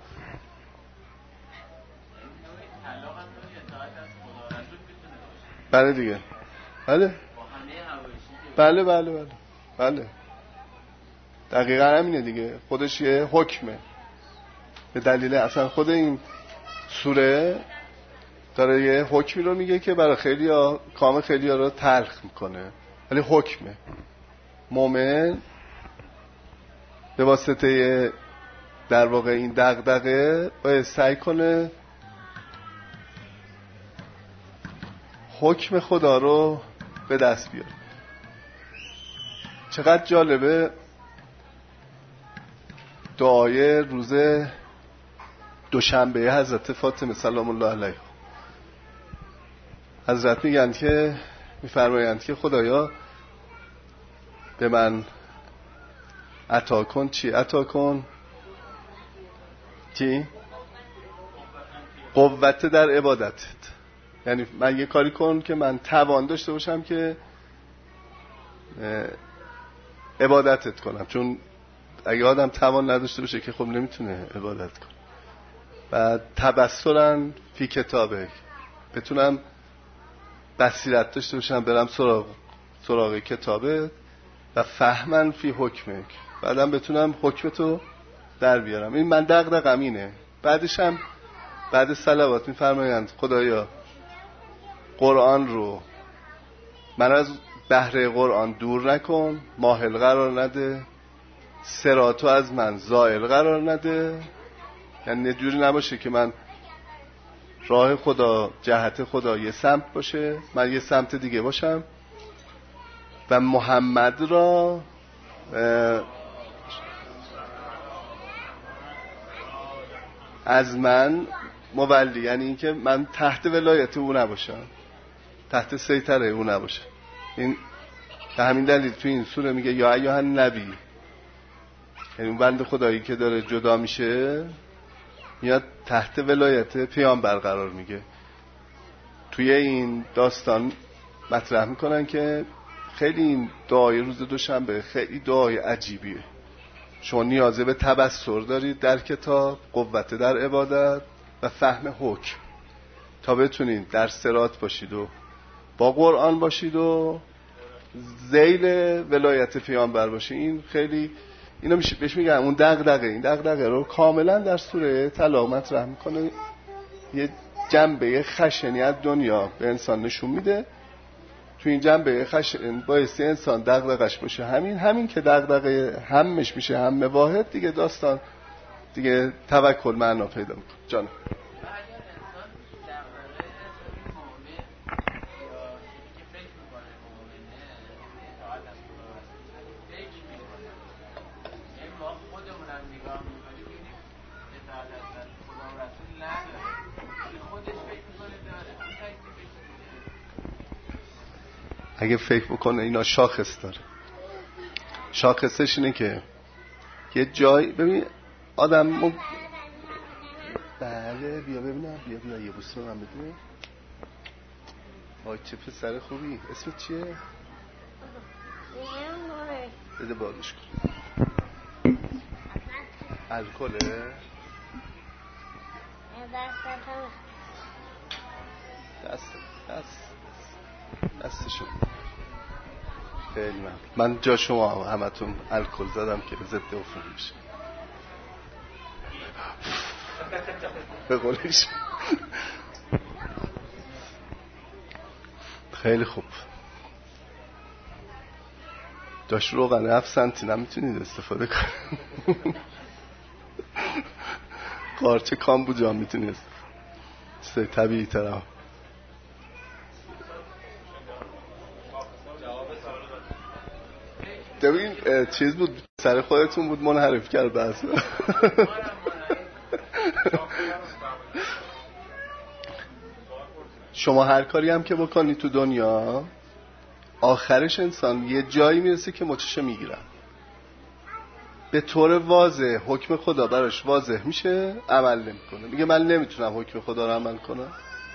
بله دیگه، بله بله بله بله بله دقیقا همینه دیگه. خودش یه حکمه، به دلیل اصلا خود این سوره داره یه حکمی رو میگه که برای خیلی ها کام خیلی ها رو تلخ میکنه، ولی حکمه. مومن به واسطه در واقع این دغدغه باید سعی کنه حکم خدا رو به دست بیاره. چقدر جالبه دعای روز دوشنبه حضرت فاطمه سلام الله علیها. حضرت میگن که میفرمایند که خدایا به من عطا کن. چی عطا کن؟ چی؟ قوت در عبادتت. یعنی من یه کاری کن که من توان داشته باشم که عبادتت کنم، چون اگه آدم توان نداشته باشه که خب نمیتونه عبادت کنه. و تبصرن فی کتابه، بتونم بصیرت داشته باشم برم سراغ سراغ کتابه، و فهمن فی حکمک، بعدم بتونم حکمتو در بیارم. این من دغدغه‌م اینه. بعدش هم بعد صلوات میفرمایند خدایا قرآن رو من از بحر قرآن دور نکن، ماهل قرار نده، صراطو از من زائل قرار نده. یعنی جوری نباشه که من راه خدا، جهت خدا یه سمت باشه، من یه سمت دیگه باشم. و محمد را از من مولی، یعنی این که من تحت ولایت او نباشم، تحت سیطره او نباشم. این به همین دلیل تو این سوره میگه یا ایها النبی، یعنی اون بنده خدایی که داره جدا میشه میاد تحت ولایت پیامبر قرار میگه. توی این داستان مطرح میکنن که خیلی این دعای روز دوشنبه خیلی دعای عجیبیه. شما نیازه به تبصر دارید در کتاب، قوت در عبادت و فهم حکم، تا بتونید در صراط باشید و با قرآن باشید و ذیل ولایت پیامبر باشید. این خیلی اینو میشه بهش میگن اون دغدغه. این دغدغه رو کاملا در سوره طلاق مطرح میکنه. یه جنبه خشنی از دنیا به انسان نشون میده، تو این جنبه خشن بایستی انسان دغدغش باشه. همین همین که دغدغه همش میشه هم واحد، دیگه داستان دیگه توکل معنا پیدا میکنه. جان اگه فکر بکنه اینا شاخص داره. شاخصش اینه که یه جای ببین آدم م... بله بیا ببینم، بیا بیا یه بوسه من بده. آی چه پسر خوبی، اسمت چیه؟ بده بادش کن. الکله؟ دست دست دستشون خیلی من من جا شما همتون الکل زدم که ضد عفونی بشه به قولش. خیلی خوب. داشت روغن هفت سانتی نمیتونید استفاده کنید. قارچه کامبوجا میتونید استفاده طبیعی تر. ببین چیز بود سر خودتون بود منحرف کرد بس. شما هر کاری هم که بکنی تو دنیا آخرش انسان یه جایی میرسه که مچشو میگیرن. به طور واضح حکم خدا براش واضح میشه، عمل نمیکنه. میگه من نمیتونم حکم خدا رو عمل کنم.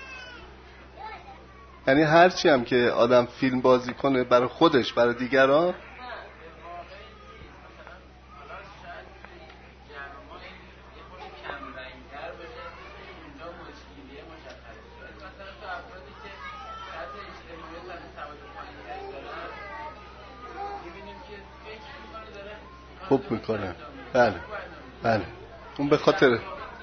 یعنی هرچی هم که آدم فیلم بازی کنه برای خودش برای دیگران، خوب میکنه. بله بله اون به خاطر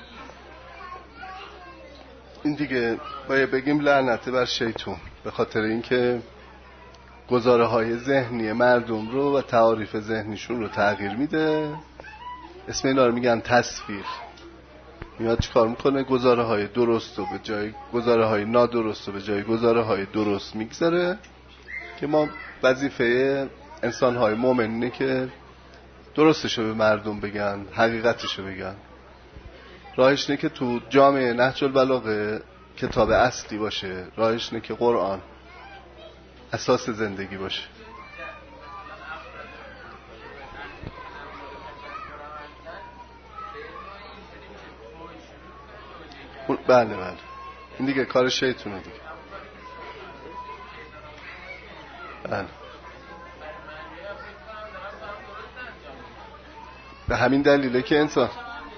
این دیگه باید بگیم لعنته بر شیطون، به خاطر اینکه گزاره های ذهنی مردم رو و تعاریف ذهنیشون رو تغییر میده. اسم اینا رو میگن تصویر. میاد چیکار میکنه؟ گزاره های درست رو به جای گزاره های نادرست رو به جای گزاره های درست میگذاره. که ما وظیفه انسان های مومن اینه که درستشو به مردم بگن، حقیقتشو بگن. راهش اینه که تو جامعه نهج البلاغه کتاب اصلی باشه. راهش اینه که قرآن اساس زندگی باشه. بله بله این دیگه کار شیطونه دیگه. بله به همین دلیله که انسان،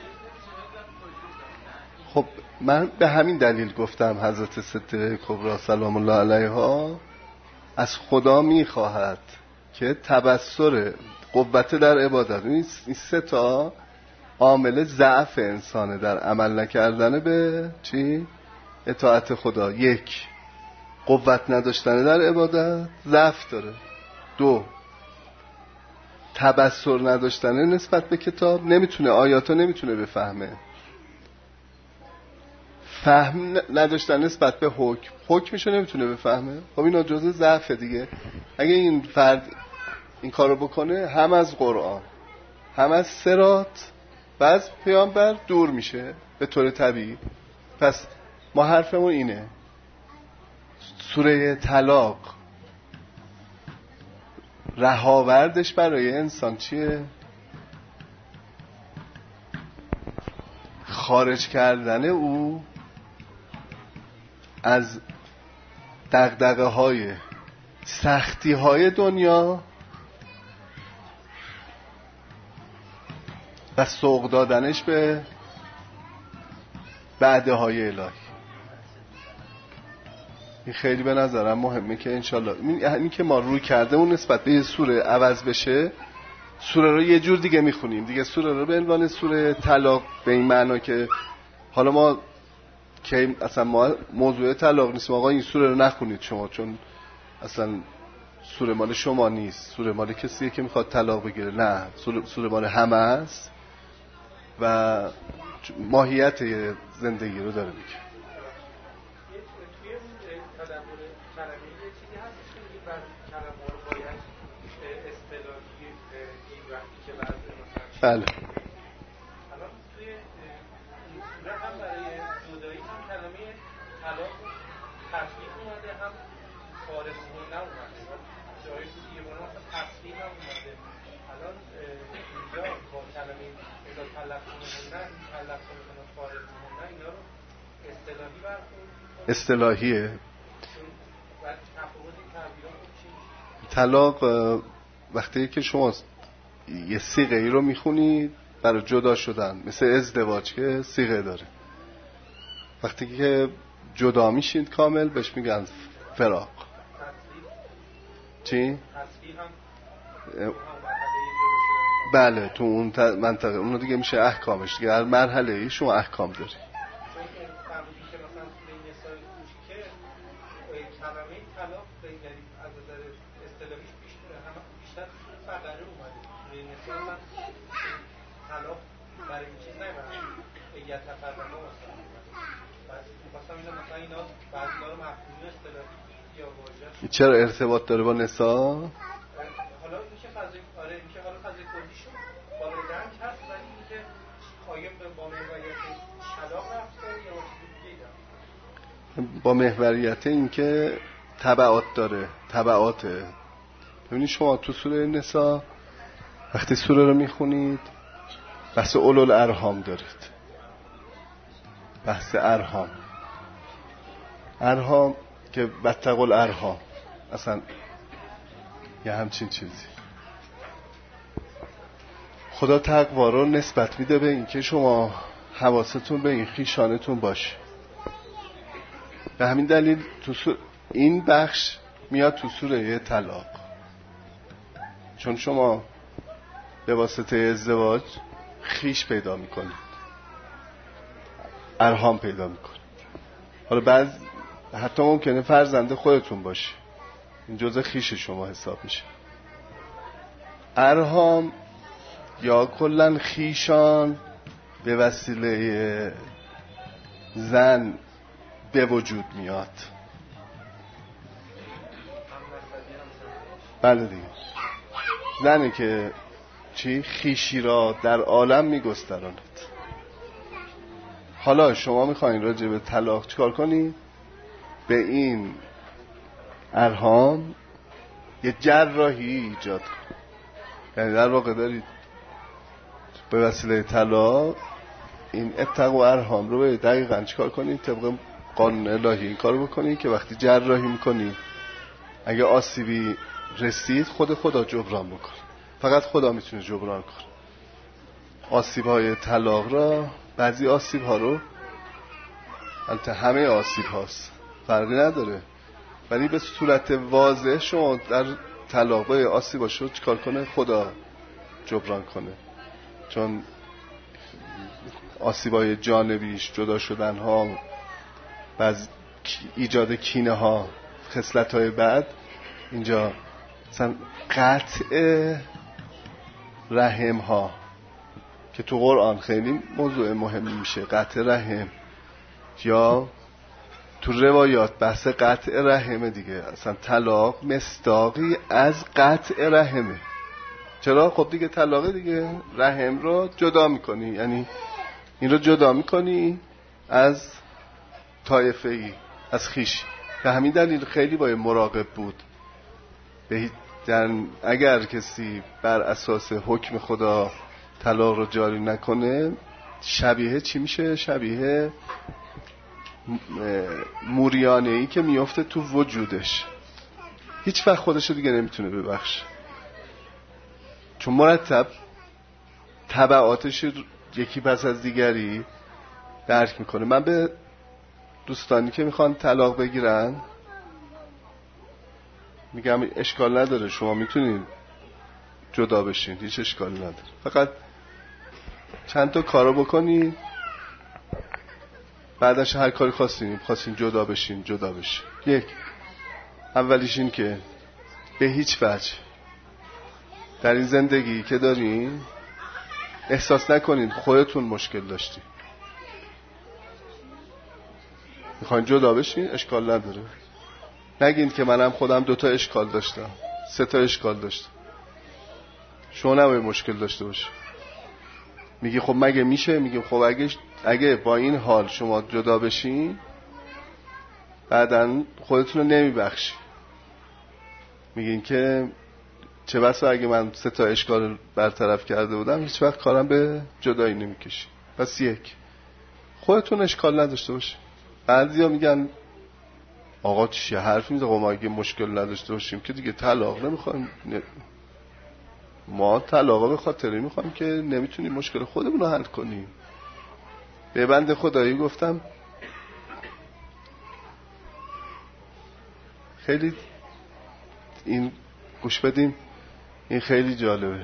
خب من به همین دلیل گفتم حضرت ستره کبری سلام الله علیها از خدا میخواهد که تبصر قوت در عبادت، این سه تا عامل ضعف انسانه در عمل نکردن به چی؟ اطاعت خدا. یک، قوت نداشتن در عبادت ضعف داره. دو، تبصر نداشتن نسبت به کتاب، نمیتونه آیاتو نمیتونه بفهمه. فهم نداشتن نسبت به حکم، حکمشو نمیتونه بفهمه. خب اینا جزء ضعف دیگه. اگه این فرد این کارو بکنه هم از قرآن هم از صراط و از پیامبر دور میشه به طور طبیعی. پس ما حرفمون اینه، سوره طلاق رهاوردش برای انسان چیه؟ خارج کردن او از دغدغه های سختی های دنیا و سوق دادنش به وعده های الهی. این خیلی به نظرم مهمه که انشالله این که ما روی کرده اون نسبت به یه سوره عوض بشه، سوره رو یه جور دیگه میخونیم دیگه. سوره رو به عنوان سوره طلاق به این معنا که حالا ما که اصلا ما موضوع طلاق نیستیم، آقا این سوره رو نخونید شما چون اصلا سوره مال شما نیست، سوره مال کسیه که میخواد طلاق بگیره. نه، سوره, سوره مال همه است و ماهیت زندگی رو داره میگه. توی تدبر کلمه‌ای یه چیزی هستش که میگه بعضی کلمه‌ها رو باید اصطلاحی این وقتی که بعضی مثلا بله الان توی این سوره هم برای جدایی هم کلمه طلاق تطبیق اومده، هم فارغون نومده، جایی تو دیگه بنا مثلا تصویر هم اومده. الان اینجا با کلمه اذا طلقتموهن طلقتموهن فارغون اینا رو اصطلاحی برخورد اصطلاحیه. و تفاوت این تعبیرات چی میشه؟ طلاق وقتی که شما یه صیغه ای رو میخونید برای جدا شدن، مثل ازدواج که صیغه داره، وقتی که جدا میشید کامل بهش میگن فراق. چی؟ بله تو اون منطقه اون دیگه میشه احکامش دیگه، هر مرحله ای شما احکام داری. چرا ارتباط داره با نساء؟ حالا میشه فضای آره میشه حالا فضای کلیشون والدنگ هست، ولی اینکه قایم با محوریت طلاق رفته یا چیزی دیگه؟ با محوریت این که تبعات داره، تبعاته. ببینید شما تو سوره نساء وقتی سوره رو میخونید بحث اولو الارحام دارید، بحث ارحام ارحام که واتقوا الارحام، اصلا یه همچین چیزی. خدا تقوا رو نسبت میده به این که شما حواستون به این خیشانتون باشه. به همین دلیل تو سور... این بخش میاد تو سوره طلاق، چون شما به واسطه ازدواج خیش پیدا میکنید، ارحام پیدا میکنید. حالا بعض حتی ممکنه فرزند خودتون باشه، این جزء خیش شما حساب میشه. ارحام یا کلن خیشان به وسیله زن به وجود میاد. بله دیگه، زنی که چی خیشی را در عالم میگستراند. حالا شما میخواین راجع به طلاق چیکار کنید؟ به این ارحام یه جراحی ایجاد کنید. یعنی در واقع دارید به وسیله طلاق این ابتقوا ارحام رو به دقیقاً چیکار کنید؟ طبق قانون الهی این کارو بکنید که وقتی جراحی میکنید اگه آسیبی رسید خود خدا جبران بکنه. فقط خدا میتونه جبران کنه آسیب‌های طلاق را. بعضی آسیب‌ها رو، البته همه آسیب هاست فرقی نداره، ولی به صورت واضح شما در طلاق با آسیب‌هاش رو چیکار کنه؟ خدا جبران کنه. چون آسیب‌های جانبیش، جدا شدن ها، بعض ایجاد کینه ها، خصلت‌های بد، اینجا مثلا قطع رحم ها که تو قرآن خیلی موضوع مهمی میشه، قطع رحم، یا تو روایات بحث قطع رحم دیگه. اصلا طلاق مصداقی از قطع رحمه. چرا؟ خب دیگه طلاق دیگه رحم رو جدا میکنی، یعنی این رو جدا میکنی از طایفه ای، از خیش. به همین دلیل خیلی باید مراقب بود. به اگر کسی بر اساس حکم خدا طلاق رو جاری نکنه، شبیه چی میشه؟ شبیه موریانه ای که میفته تو وجودش، هیچ وقت خودشو دیگه نمیتونه ببخشه، چون مرتب تبعاتش یکی پس از دیگری درک میکنه. من به دوستانی که میخوان طلاق بگیرن میگم اشکال نداره، شما میتونید جدا بشین، هیچ اشکالی نداره، فقط چند تا کارو بکنید، بعدش هر کاری خواستین خواستین جدا بشین جدا بشین. یک، اولیش این که به هیچ وجه در این زندگی که دارین احساس نکنین خودتون مشکل داشتی. میخواین جدا بشین اشکال نداره. نگین که منم خودم دوتا اشکال داشتم، سه تا اشکال داشتم. شما نباید مشکل داشته باشی. میگی خب مگه میشه؟ میگیم خب اگه اگه با این حال شما جدا بشین بعدن خودتون رو نمیبخشی. میگین که چه بسا اگه من سه تا اشکال برطرف کرده بودم هیچ وقت کارم به جدایی نمیکشی. پس یک، خودتون اشکال نداشته باشی. بعضیا میگن آقا چیه حرف میزنه؟ ما اگه مشکل نداشته باشیم که دیگه طلاق نمیخوایم. ما طلاق به خاطری میخوایم که نمیتونیم مشکل خودمون رو حل کنیم. به بنده خدایی گفتم خیلی این گوش بدین، این خیلی جالبه.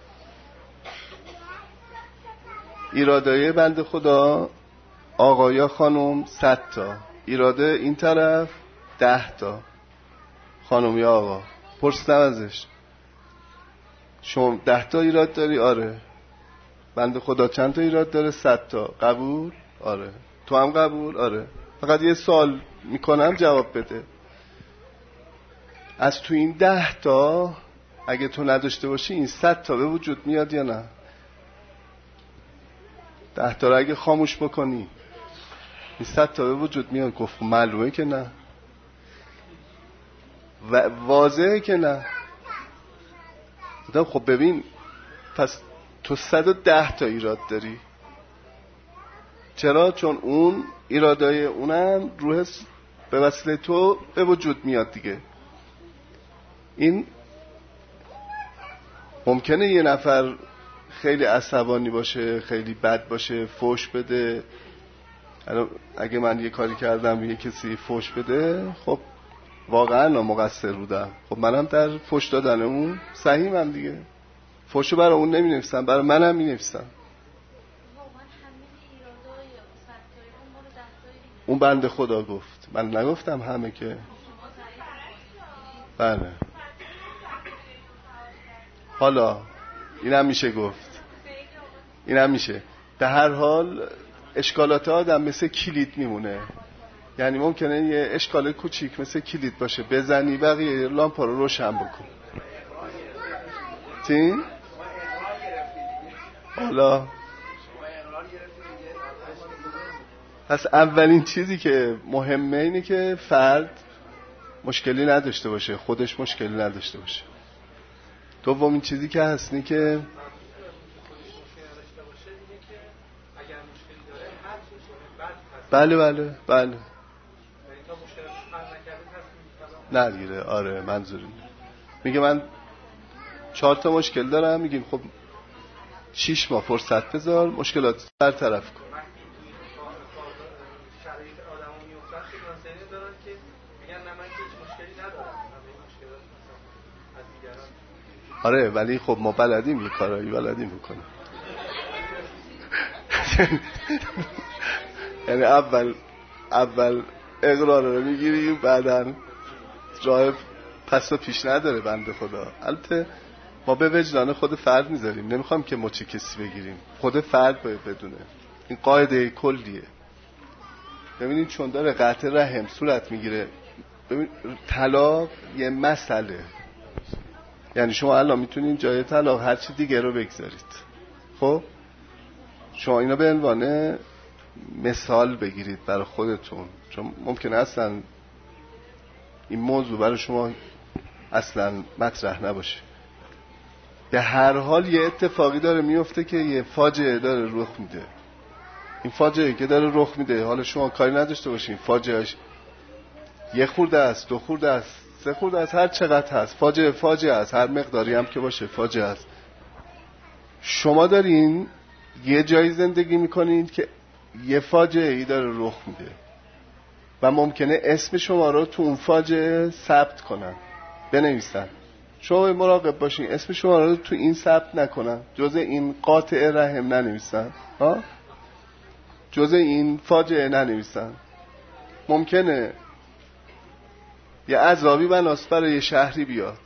ایرادای بنده خدا آقا یا خانم صد تا، ایراده این طرف ده تا. خانم یا آقا پرسیدم ازش شما ده تا ایراد داری؟ آره. بنده خدا چند تا ایراد داره؟ صد تا. قبول؟ آره. تو هم قبول؟ آره. فقط یه سوال میکنم جواب بده. از تو این ده تا اگه تو نداشته باشی این صد تا به وجود میاد یا نه؟ ده تا رو اگه خاموش بکنی این صد تا به وجود میاد. گفت معلومه که نه و واضحه که نه. خب ببین پس تو صد و ده تا ایراد داری. چرا؟ چون اون ایرادای اونم روح به وسیله تو به وجود میاد دیگه. این ممکنه یه نفر خیلی عصبانی باشه، خیلی بد باشه، فوش بده. اگه من یه کاری کردم یه کسی فوش بده، خب واقعا مقصر بودم. خب منم در فوش دادن اون سهیمم دیگه. فوشو برای اون نمی نویسم، برای منم می نویسم. اون بنده خدا گفت، من نگفتم همه که. بله حالا اینم میشه گفت، اینم میشه. به هر حال اشکالات آدم مثل کلید میمونه. یعنی ممکنه یه اشکال کوچیک مثل کلید باشه، بزنی بقیه لامپا رو روشن بکن. چی؟ حالا پس اولین چیزی که مهمه اینه که فرد مشکلی نداشته باشه، خودش مشکلی نداشته باشه. دومین چیزی که هست اینه که بله بله بله نگیره. آره منظوری میگه من چهار تا مشکل دارم، میگیم خب شیش ماه فرصت بذار مشکلات برطرف کن. آره ولی خب ما بلدیم یه کارایی بلدیم بکنیم. یعنی اول اول اقرار رو میگیریم بعداً راه پس و پیش نداره بنده خدا. البته ما به وجدان خود فرد میذاریم، نمیخوام که مچ کسی بگیریم، خود فرد باید بدونه. این قاعده کلیه. ببینید چون داره قطع رحم صورت میگیره، ببین طلاق یه مسئله. یعنی شما الان میتونید جای طلاق هر چی دیگه رو بگذارید. خب شما اینا به عنوان مثال بگیرید برای خودتون، چون ممکنه اصلا این موضوع برای شما اصلا مطرح نباشه. به هر حال یه اتفاقی داره میفته که یه فاجعه داره رخ میده. این فاجعه که داره رخ میده حالا شما کاری نداشته باشین، فاجعهش یه خورده است، دو خورده است، سه خورده است، هر چقدر هست، فاجعه فاجعه است، هر مقداری هم که باشه فاجعه است. شما دارین یه جایی زندگی میکنین که یه فاجعه ای داره رخ میده و ممکنه اسم شما رو تو اون فاجعه ثبت کنن، بنویسن. شما مراقب باشین اسم شما رو تو این ثبت نکنن، جز این قاطع رحم ننویسن، ها، جز این فاجعه ننویسن. ممکنه یه عذابی بناست برای یه شهری بیاد،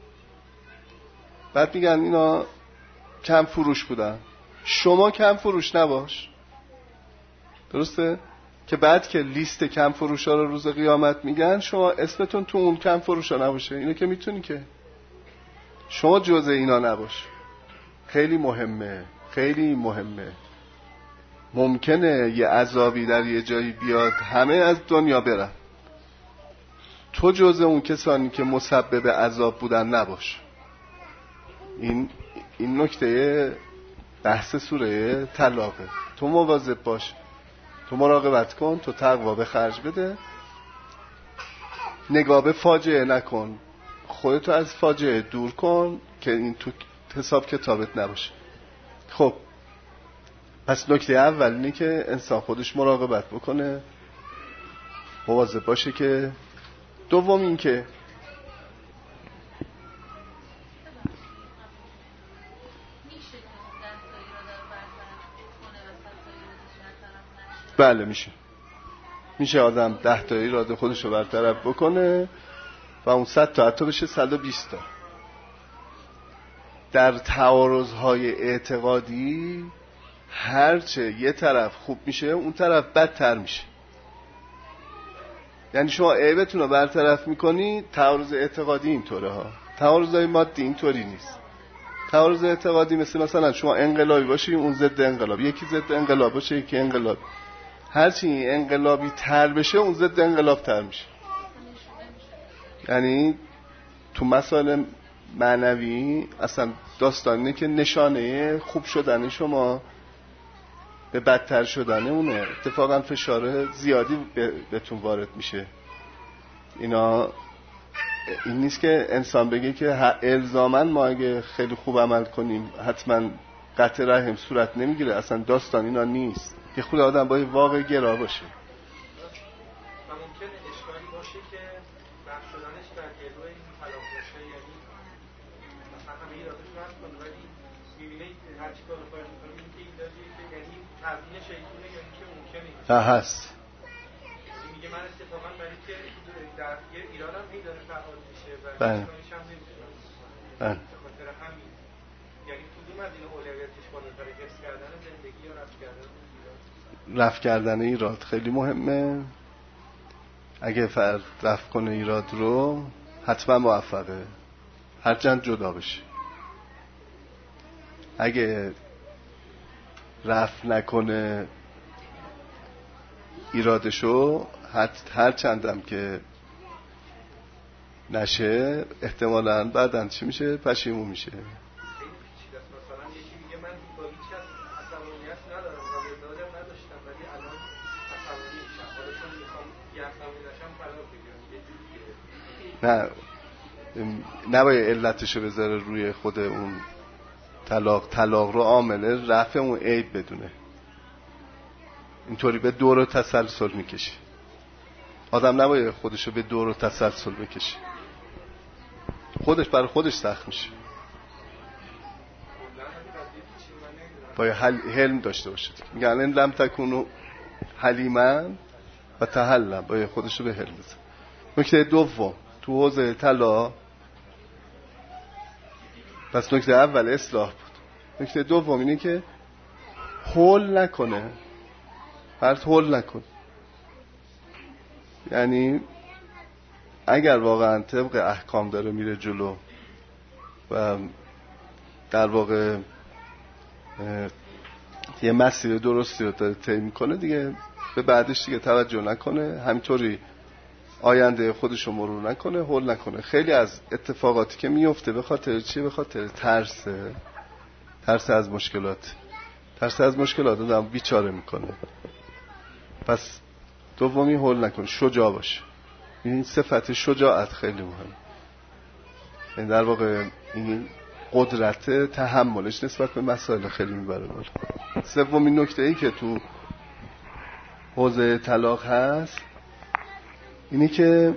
بعد میگن اینا کم فروش بودن، شما کم فروش نباش. درسته؟ که بعد که لیست کم فروش ها رو روز قیامت میگن شما اسمتون تو اون کم فروش ها نباشه. اینو که میتونی که شما جزء اینا نباش. خیلی مهمه، خیلی مهمه. ممکنه یه عذابی در یه جایی بیاد همه از دنیا برن، تو جزء اون کسانی که مسبب عذاب بودن نباش. این این نکته بحث سوره طلاقه. تو مواظب باش، تو مراقبت کن، تو تقوا به خرج بده، نگاه به فاجعه نکن، خودتو از فاجعه دور کن که این تو حساب کتابت نباشه. خب پس نکته اول اینه که انسان خودش مراقبت بکنه، مواظب باشه. که دوم این که بله میشه میشه آدم ده تا ایراد خودش رو برطرف بکنه و اون صد تا حتی بشه صد و بیست تا. در تعارض‌های اعتقادی هرچه یه طرف خوب میشه اون طرف بدتر میشه. یعنی شما عیبتون رو برطرف میکنی، تعارض اعتقادی اینطوره ها. تعارضای مادی اینطوری نیست. تعارض اعتقادی مثل مثلا شما انقلابی باشی اون ضد انقلاب، یکی ضد انقلاب باشه یکی انقلاب، هرچی انقلابی تر بشه اون ضد انقلاب تر میشه. یعنی تو مسائل معنوی اصلا داستان اینه که نشانه خوب شدن شما به بدتر شدن اونه. اتفاقا فشار زیادی بهتون وارد میشه. اینا این نیست که انسان بگه که الزاماً ما اگه خیلی خوب عمل کنیم حتما قطع رحم صورت نمیگیره. اصلا داستان اینا نیست. که خود آدم باید واقع گرا باشه. و ممکنه اشکالی باشه که بخش شدنش در گلوی این طلاق باشه، یعنی مثلا همه ایرادش رو هست کنه ولی میبینه هرچی کار رو باید میکنه این که ایرادیه که یعنی تبدیل شیطونه، یعنی که ممکنه ها هست. میگه من اتفاقا برای که در یه ایرادم هی داره فعال میشه و اشکالیش هم نمیتونم بله به خاطر همین. یعنی کدوم از این اولویتش بالاتر، حفظ کردن زندگی یا رفع کردن رفع کردن ایراد؟ خیلی مهمه. اگه فرد رفع کنه ایراد رو حتما موفقه، هرچند جدا بشه. اگه رفع نکنه ایرادشو، هرچندم که نشه احتمالاً بعداً چی میشه؟ پشیمون میشه. نه نباید علتشو بذاره روی خود اون طلاق. طلاق رو عامل رفع اون عیب بدونه. اینطوری به دور و تسلسل میکشه. آدم نباید خودشو به دور و تسلسل بکشه، خودش برای خودش سخت میشه. باید حلم داشته باشه. میگن این لم تکونو حلیمن و تحلم، باید خودشو به حلم بزن. نکته دوم تو حوزه طلاق، پس نکته اول اصلاح بود. نکته دوم اینه که هول نکنه. فرد هول نکن. یعنی اگر واقعا طبق احکام داره میره جلو و در واقع یه مسیر درستی رو داره طی میکنه، دیگه به بعدش دیگه توجه نکنه، همینطوری آینده خودشو مرور نکنه، هول نکنه. خیلی از اتفاقاتی که میفته به خاطر چی؟ به خاطر ترسه. ترس از مشکلات. ترس از مشکلات آدم بیچاره میکنه. پس دومی هول نکنه، شجاع باشه. این صفت شجاعت خیلی مهم. این در واقع این قدرت تحملش نسبت به مسائل خیلی میبره بالا. سومین نکته ای که تو حوزه طلاق هست اینی که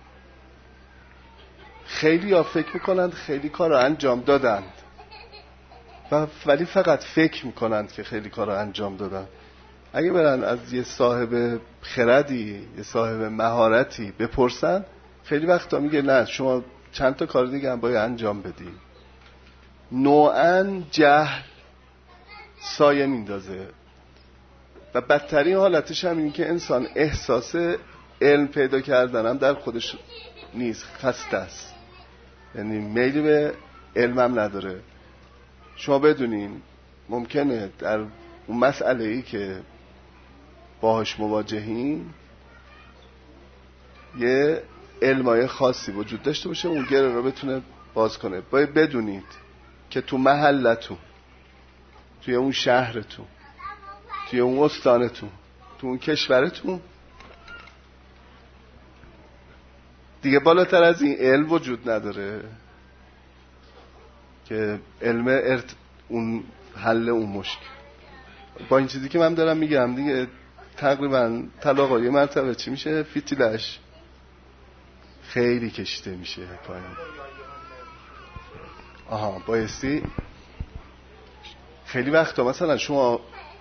خیلی ها فکر میکنند خیلی کار رو انجام دادند و ولی فقط فکر میکنند که خیلی کار رو انجام دادن. اگه برن از یه صاحب خردی، یه صاحب مهارتی بپرسن، خیلی وقتا میگه نه شما چند تا کار دیگه هم باید انجام بدی. نوعاً جهل سایه میندازه و بدترین حالتش هم این که انسان احساس علم پیدا کردن هم در خودش نیست، خسته است، یعنی میلی به علمم نداره. شما بدونین ممکنه در اون مسئله ای که باهاش مواجهین یه علمای خاصی وجود داشته باشه اون گره رو بتونه باز کنه. باید بدونید که تو محلتون، توی اون شهرتون، توی اون استانتون، تو اون کشورتون دیگه بالاتر از این علم وجود نداره که علم ارت اون حل اون مشکل. با این چیزی که من دارم میگم دیگه تقریبا طلاق یه مرتبه چی میشه؟ فیتیلش خیلی کشیده میشه پایین. آها بایستی خیلی وقتا مثلا شما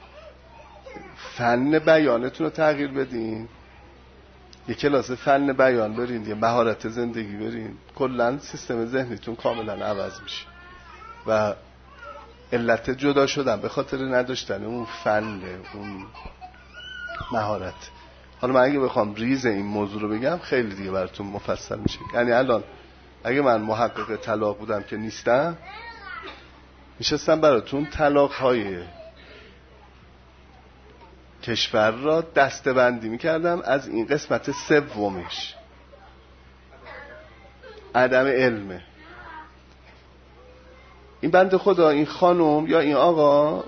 فن بیانتون رو تغییر بدین، یه کلاس فن بیان برین، یه مهارت زندگی برین، کلا سیستم ذهنیتون کاملا عوض میشه و علت جدا شدن به خاطر نداشتن اون فن، اون مهارت. حالا من اگه بخوام ریز این موضوع رو بگم خیلی دیگه براتون مفصل میشه. یعنی الان اگه من محقق طلاق بودم که نیستم، میشستم براتون طلاق های کشور را دسته بندی میکردم از این قسمت سومش عدم علمه. این بنده خدا، این خانم یا این آقا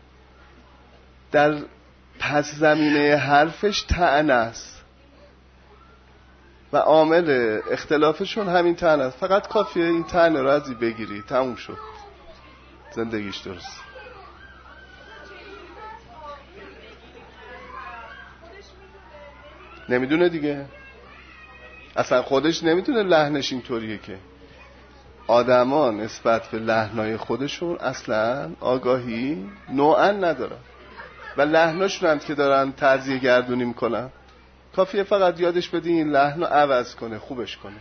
در پس زمینه حرفش طعنه است و عامل اختلافشون همین طعنه است. فقط کافیه این طعنه رو از این بگیری، تموم شد، زندگیش درست. نمیدونه دیگه، اصلا خودش نمیدونه لحنش اینطوریه که آدما نسبت به لحنای خودشون اصلا آگاهی نوعا ندارن و لحناشون هم که دارن تجزیه گردونی میکنن. کافیه فقط یادش بدی این لحن رو عوض کنه، خوبش کنه.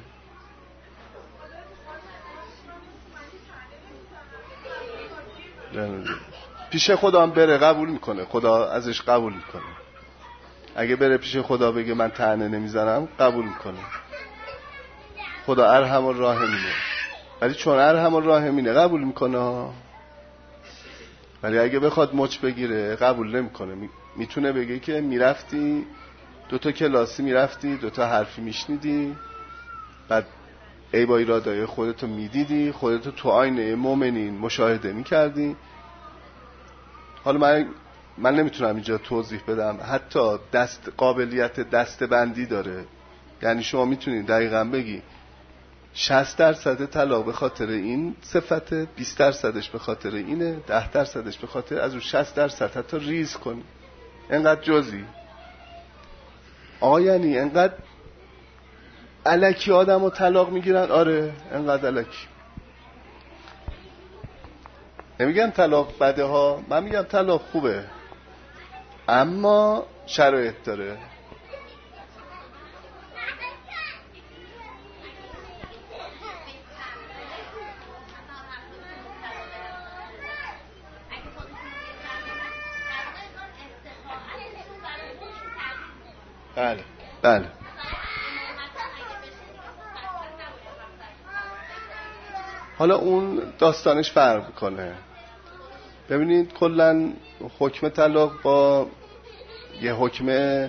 پیش خدا هم بره قبول میکنه، خدا ازش قبول میکنه. اگه بره پیش خدا بگه من طعنه نمیزنم قبول میکنه، خدا ارحم الراحمینه. ولی چون ارحم الراحمینه قبول میکنه، ولی اگه بخواد مچ بگیره قبول نمیکنه. میتونه بگه که میرفتی دوتا کلاسی میرفتی، دوتا حرفی میشنیدی، بعد ای با ایرادای خودتو میدیدی، خودتو تو آینه مومنین مشاهده میکردی. حالا من من نمیتونم اینجا توضیح بدم. حتی دست قابلیت دسته بندی داره. یعنی شما میتونید دقیقاً بگی شصت درصد طلاق به خاطر این صفته، بیست درصدش به خاطر اینه، ده درصدش به خاطر، از اون شصت درصد حتی ریز کنی. انقدر جزئی. آقا یعنی انقدر الکی آدم رو طلاق میگیرن؟ آره انقدر الکی. نمیگم طلاق بده ها، من میگم طلاق خوبه، اما شرایط داره. بله بله. حالا اون داستانش فرق کنه. ببینید کلا حکم طلاق با یه حکم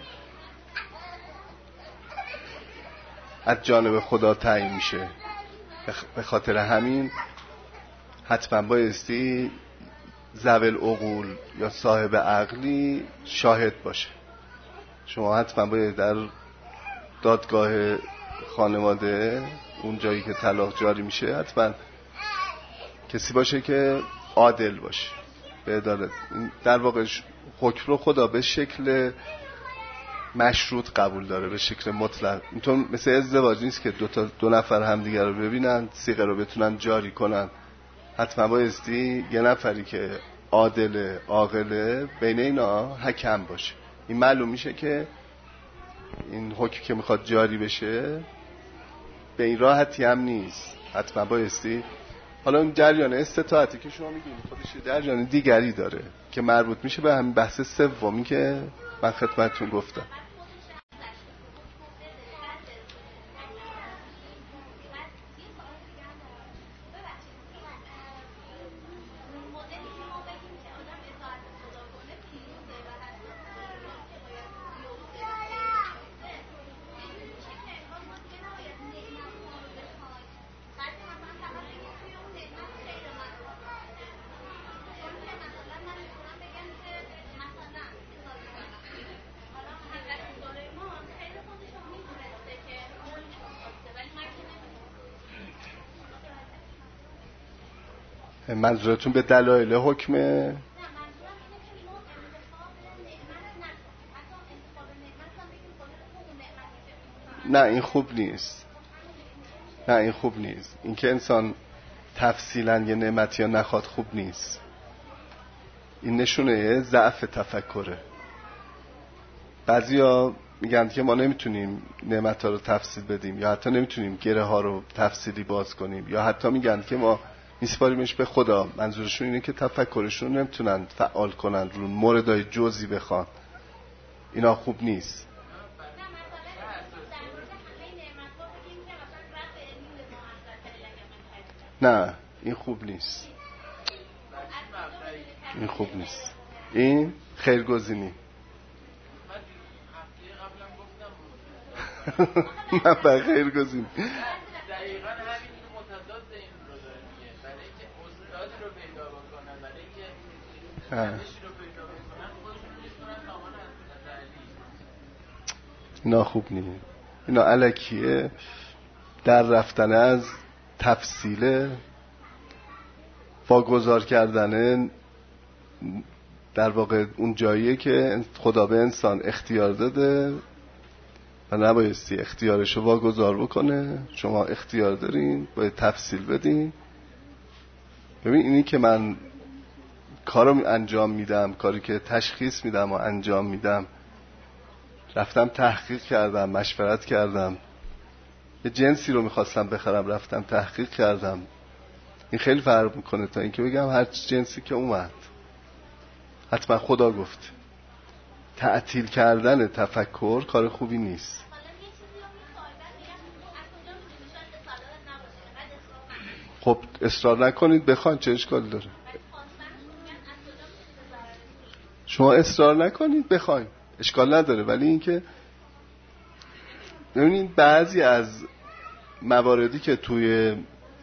از جانب خدا تعیین میشه. به خاطر همین حتما بایستی ذوی العقول یا صاحب عقلی شاهد باشه. شما حتما باید در دادگاه خانواده، اون جایی که طلاق جاری میشه، حتما کسی باشه که عادل باشه به عدالت. در واقع حکم رو خدا به شکل مشروط قبول داره، به شکل مطلق. اینطور مثل ازدواج نیست که دو تا دو نفر همدیگه رو ببینن، صیغه رو بتونن جاری کنن. حتما بایستی یه نفری که عادل عاقل بین اینا حکم باشه. این معلوم میشه که این حکم که میخواد جاری بشه به این راحتی هم نیست، حتما بایستی. حالا اون جریان استطاعتی که شما میگید خودش جریان دیگری داره که مربوط میشه به همین بحث سومی که من خدمتتون گفتم. منظورتون به دلایل حکمه؟ نه این خوب نیست، نه این خوب نیست. این که انسان تفصیلا یه نعمتی یا نخواد خوب نیست. این نشونه ضعف تفکره. بعضیا میگن که ما نمیتونیم نعمت‌ها رو تفصیل بدیم یا حتی نمیتونیم گره ها رو تفصیلی باز کنیم یا حتی میگن که ما میسپاریمش به خدا. منظورشون اینه که تفکرشون رو نمیتونن فعال کنن، رو موردهای جزئی بخوان. اینا خوب نیست. نه این خوب نیست، این خوب نیست. این خیرگزینی. من به خیرگزینی اینا خوب نیست. اینا الکیه در رفتن از تفصیل واگذار کردن در واقع اون جاییه که خدا به انسان اختیار داده و نبایستی اختیارشو واگذار بکنه. شما اختیار دارین، باید تفصیل بدین. ببین اینی که من کارو انجام میدم، کاری که تشخیص میدم و انجام میدم، رفتم تحقیق کردم، مشورت کردم، یه جنسی رو میخواستم بخرم رفتم تحقیق کردم، این خیلی فرق میکنه تا اینکه بگم هر جنسی که اومد حتما خدا گفت. تعطیل کردن تفکر کار خوبی نیست. خب اصرار نکنید بخواید، چه اشکال داره؟ شما اصرار نکنید بخواید، اشکال نداره. ولی اینکه ببینید بعضی از مواردی که توی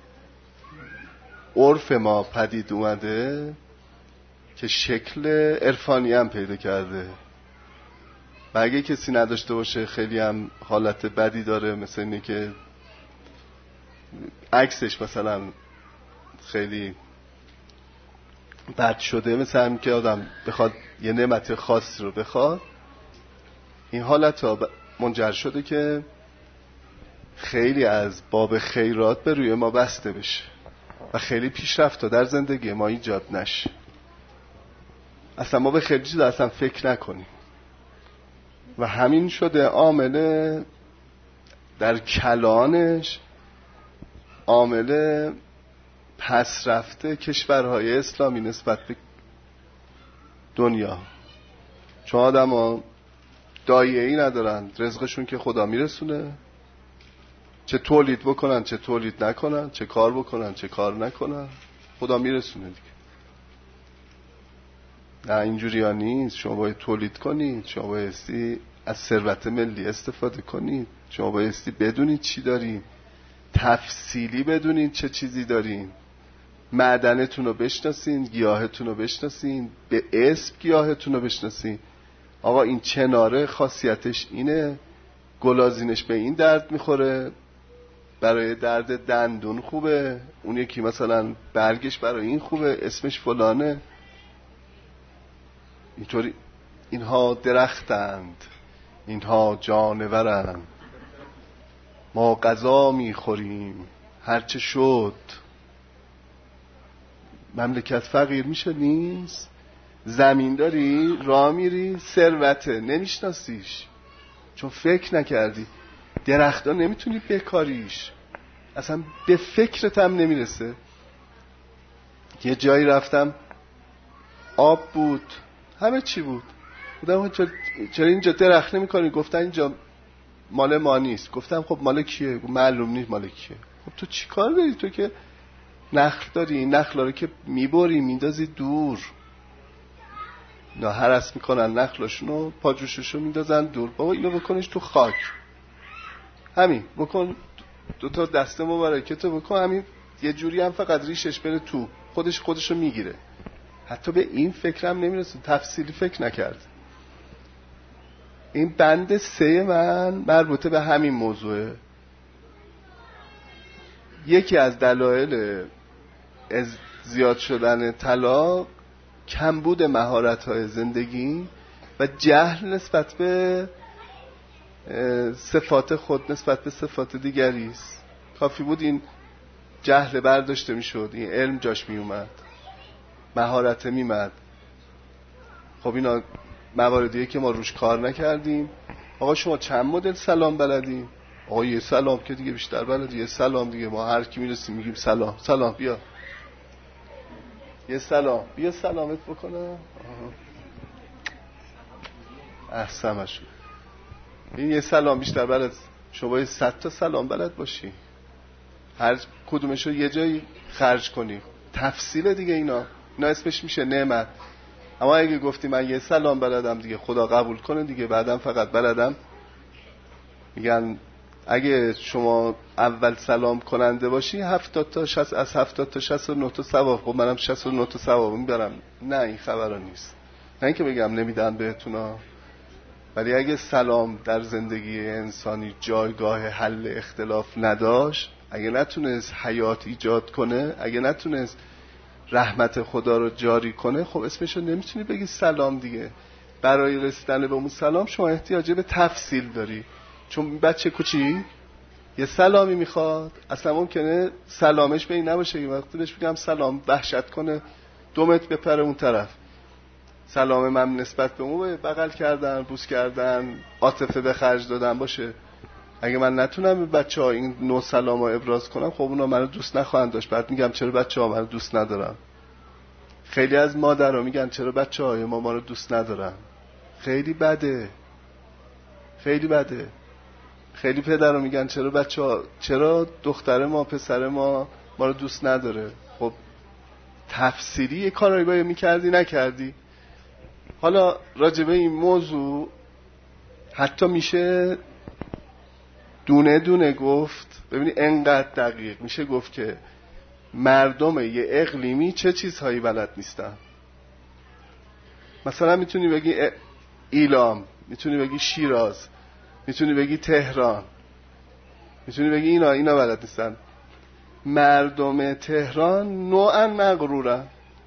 عرف ما پدید اومده که شکل عرفانی هم پیدا کرده و اگه کسی نداشته باشه خیلی هم حالت بدی داره، مثل اینه که عکسش مثلا خیلی بد شده، مثل همین که آدم بخواد یه نعمت خاصی رو بخواد. این حالت ها منجر شده که خیلی از باب خیرات به روی ما بسته بشه و خیلی پیشرفت در زندگی ما ایجاد نشه. اصلا ما به خیلی چیز اصلا فکر نکنیم و همین شده عامل در کلانش عامل پس رفته کشورهای اسلامی نسبت به دنیا. چون آدم ها دایه‌ای ندارن، رزقشون که خدا میرسونه، چه تولید بکنن چه تولید نکنن، چه کار بکنن چه کار نکنن، خدا میرسونه دیگه. نه اینجوری ها نیست. شما باید تولید کنید، شما بایستی از ثروت ملی استفاده کنید، شما بایستی بدونید چی دارین، تفصیلی بدونید چه چیزی دارین، معدنتون رو بشناسین، گیاهتون رو بشناسین، به اسم گیاهتون رو بشناسین. آقا این چناره خاصیتش اینه، گلازینش به این درد میخوره، برای درد دندون خوبه، اون یکی مثلا برگش برای این خوبه، اسمش فلانه. اینطوری اینها درختند، اینها جانورند، ما غذا میخوریم هرچه شد. مملکت فقیر میشه نیست؟ زمین داری راه میری ثروته نمیشناسیش چون فکر نکردی. درخت ها نمیتونی بکاریش، اصلا به فکرت هم نمیرسه. یه جایی رفتم آب بود، همه چی بود، بودم چرا اینجا درخت نمی کنی؟ گفتن اینجا مال ما نیست. گفتم خب مال کیه؟ معلوم نیست مال کیه. خب تو چی کار داری؟ تو که نخل داری، این نخلا رو که میبری میندازی دور، نه هرس میکنن نخلاشونو، پاجوششو میندازن دور. بابا اینو بکنش تو خاک، همین بکن، دو تا دست مبارکتو بکن، همین یه جوری هم فقط ریشش بره تو، خودش خودشو میگیره. حتی به این فکرم نمیرسه، تفصیلی فکر نکرد. این بند سه من مربوطه به همین موضوعه. یکی از دلایل از زیاد شدن طلاق کمبود مهارت‌های زندگی و جهل نسبت به صفات خود نسبت به صفات دیگری است. کافی بود این جهل برداشته میشد، این علم جاش می اومد، مهارت میمد. خب اینا مواردیه که ما روش کار نکردیم. آقا شما چند مدل سلام بلدیم؟ آقا یه سلام که دیگه بیشتر بلدی، یه سلام دیگه، ما هر کی میرسیم میگیم سلام. سلام بیا، یه سلام بیا سلامت بکنم. احسنش این یه سلام بیشتر بلد، شما باید صد تا سلام بلد باشی، هر کدومش رو یه جایی خرج کنی. تفصیل دیگه اینا اینا اسمش میشه نعمت. اما اگه گفتی من یه سلام بلدم دیگه، خدا قبول کنه دیگه، بعدم فقط بلدم. میگن اگه شما اول سلام کننده باشی هفتاد تا شصت از هفتاد تا شصت و نه تا ثواب. خب منم شصت و نه تا ثواب میبرم. نه این خبرا نیست، نه اینکه بگم نمیدن بهتونا، ولی اگه سلام در زندگی انسانی جایگاه حل اختلاف نداشت، اگه نتونست حیات ایجاد کنه، اگه نتونست رحمت خدا رو جاری کنه، خب اسمشو نمیتونی بگی سلام دیگه. برای رسیدن به اون سلام شما احتیاج به تفصیل داری. چون بچه کوچی یه سلامی میخواد، اصلا ممکنه سلامش به این نباشه. یه وقتی بهش بگم سلام وحشت کنه، دو متر بپره اون طرف. سلام من نسبت به اون بغل کردن، بوس کردن، عاطفه به خرج دادن باشه. اگه من نتونم به بچه‌ها این نوع سلامو ابراز کنم، خب اونا منو دوست نخواهند داشت. بعد میگم چرا بچه‌ها منو دوست ندارن. خیلی از مادرها میگن چرا بچه‌های ما ما رو دوست ندارن. خیلی بده، خیلی بده. خیلی پدرها میگن چرا بچه‌ها، چرا دختر ما پسر ما ما رو دوست نداره. خب تفسیری یه کارایی باید میکردی نکردی. حالا راجبه این موضوع حتی میشه دونه دونه گفت. ببینی انقدر دقیق میشه گفت که مردم یه اقلیمی چه چیزهایی بلد نیستن. مثلا میتونی بگی ایلام، میتونی بگی شیراز، میتونی بگی تهران، میتونی بگی اینا اینا بلد نیستن. مردم تهران نوعا مغرورن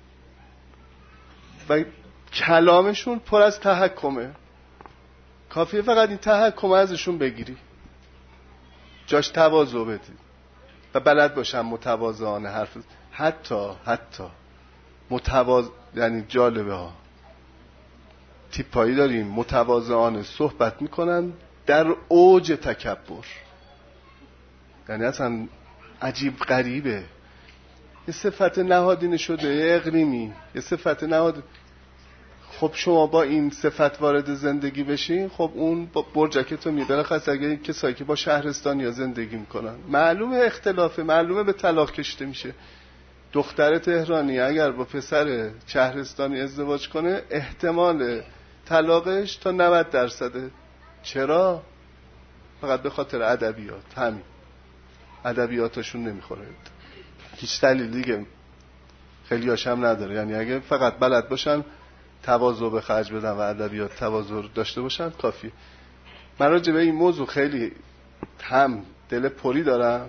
و کلامشون پر از تحکمه. کافیه فقط این تحکم ازشون بگیری، جاش تواضع بدی و بلد باشن متواضعانه حرف. حتی حتی متواضع، یعنی جالبه ها، تیپایی داریم متواضعانه صحبت میکنن در اوج تکبر. یعنی اصلا عجیب غریبه. یه صفت نهادینه شده، یه اقلیمی، یه صفت نهاد. خب شما با این صفت وارد زندگی بشین، خب اون برجکتو میبره. خاص اگه کسایی که با شهرستانی ها زندگی میکنن، معلومه اختلافه، معلومه به طلاق کشته میشه. دختر تهرانی اگر با پسر شهرستانی ازدواج کنه، احتمال طلاقش تا نود درصده. چرا؟ فقط به خاطر ادبیات. همین ادبیاتشون نمیخوره، هیچ دلیل دیگه خیلی هاشم نداره. یعنی اگه فقط بلد باشن تواضع به خرج بدن و ادبیات تواضع داشته باشن کافی. من راجع به این موضوع خیلی هم دل پری دارم،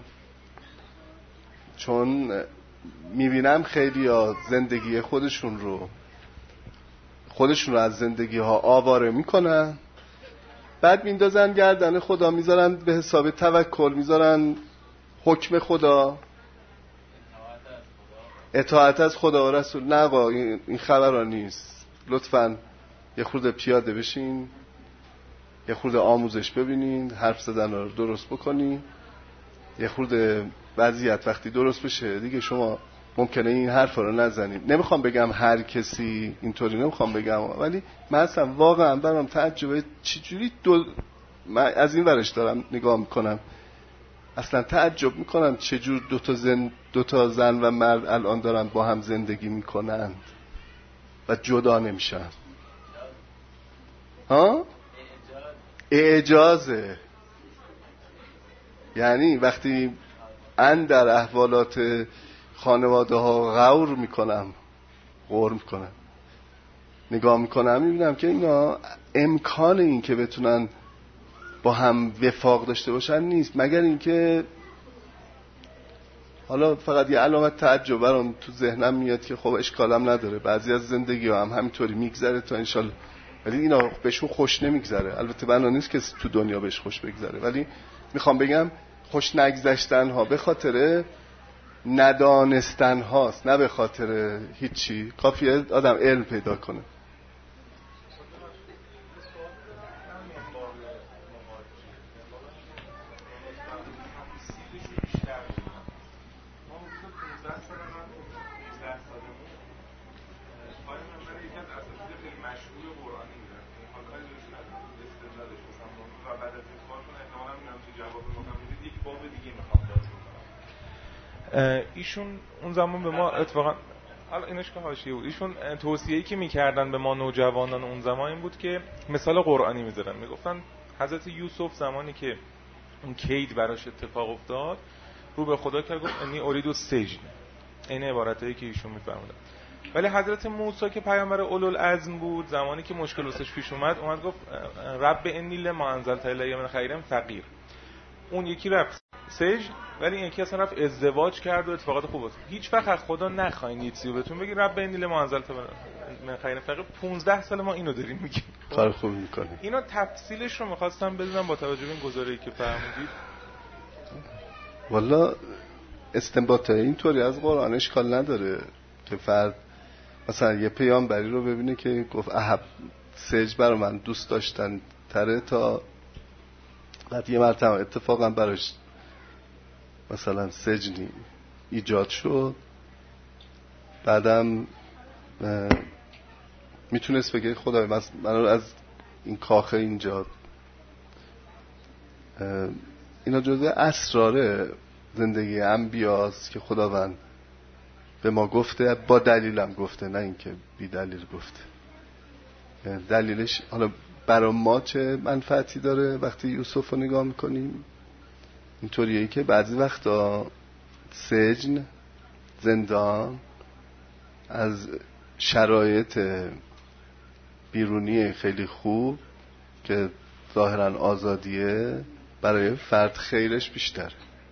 چون میبینم خیلی ها زندگی خودشون رو خودشون رو از زندگی ها آواره میکنن، بعد میندازن گردن خدا، میذارن به حساب توکل، میذارن حکم خدا، اطاعت از خدا و رسول. نه آقا این خبرها نیست. لطفاً یه خورده پیاده بشین، یه خورده آموزش ببینین، حرف زدن رو درست بکنین. یه خورده وضعیت وقتی درست بشه دیگه شما ممکنه این حرف رو نزنیم. نمیخوام بگم هر کسی اینطوری، نمیخوام بگم، ولی من اصلا واقعا برام تعجبه چجوری دو من از این ورش دارم نگاه میکنم، اصلا تعجب میکنم چجور دو تا زن دو تا زن و مرد الان دارن با هم زندگی میکنن و جدا نمیشن. ها؟ اعجازه. یعنی وقتی ان در احوالات خانواده ها غور میکنم غور میکنم نگاه میکنم میبینم که اینا امکان این که بتونن با هم وفاق داشته باشن نیست، مگر اینکه حالا فقط یه علامت تعجب برام تو ذهنم میاد که خب اشکالم نداره، بعضی از زندگی ها هم همینطوری میگذره تا انشالله، ولی اینا بهشون خوش نمیگذره. البته بنا نیست که تو دنیا بهش خوش بگذره، ولی میخوام بگم خوش نگذشتن ها به خاطر ندانستن هاست، نه به خاطر هیچی. کافیه آدم علم پیدا کنه. ایشون اون زمان به ما اتفاقا حالا اینش که حاشیه بود، ایشون توصیه‌ای که می‌کردن به ما نوجوانان اون زمان این بود که مثال قرآنی می‌زدن، میگفتن حضرت یوسف زمانی که اون کید براش اتفاق افتاد رو به خدا کرد گفت انی ارید السجن، این عبارتایی که ایشون می‌فرمودن. ولی حضرت موسی که پیامبر اولوالعزم بود زمانی که مشکل واسش پیش اومد اومد گفت رب انی لما انزلت الی من خیر فقیر. اون یکی رفت سجن ولی این یکی اصلا رفت ازدواج کرد و اتفاقات خوب بود. هیچ وقت از خدا نخواین یه چیزی بهتون بگی رب انی لما انزلت من خیر فقیر. پانزده سال ما اینو داریم میگیم، کار خوب میکنیم. اینا تفصیلش رو می‌خواستم بدونم با توجه به این گزاره‌ای که فرمودید. والا استنباط اینطوری از قرآن اشکال نداره که فرد مثلا یه پیامبری رو ببینه که گفت احب سج برای من دوست داشتن تره تا بعد یه مرتبه اتفاقا براش مثلا سجنی ایجاد شد، بعدم میتونست بگه خدای من رو از این کاخه اینجا، اینا جزء اسرار زندگی انبیاست که خداوند به ما گفته، با دلیلم گفته، نه اینکه بی دلیل گفته. دلیلش حالا برای ما چه منفعتی داره وقتی یوسف رو نگاه میکنیم؟ اینطوریه که بعضی وقتا سجن، زندان از شرایط بیرونی خیلی خوب که ظاهرا آزادیه برای فرد خیرش بیشتر.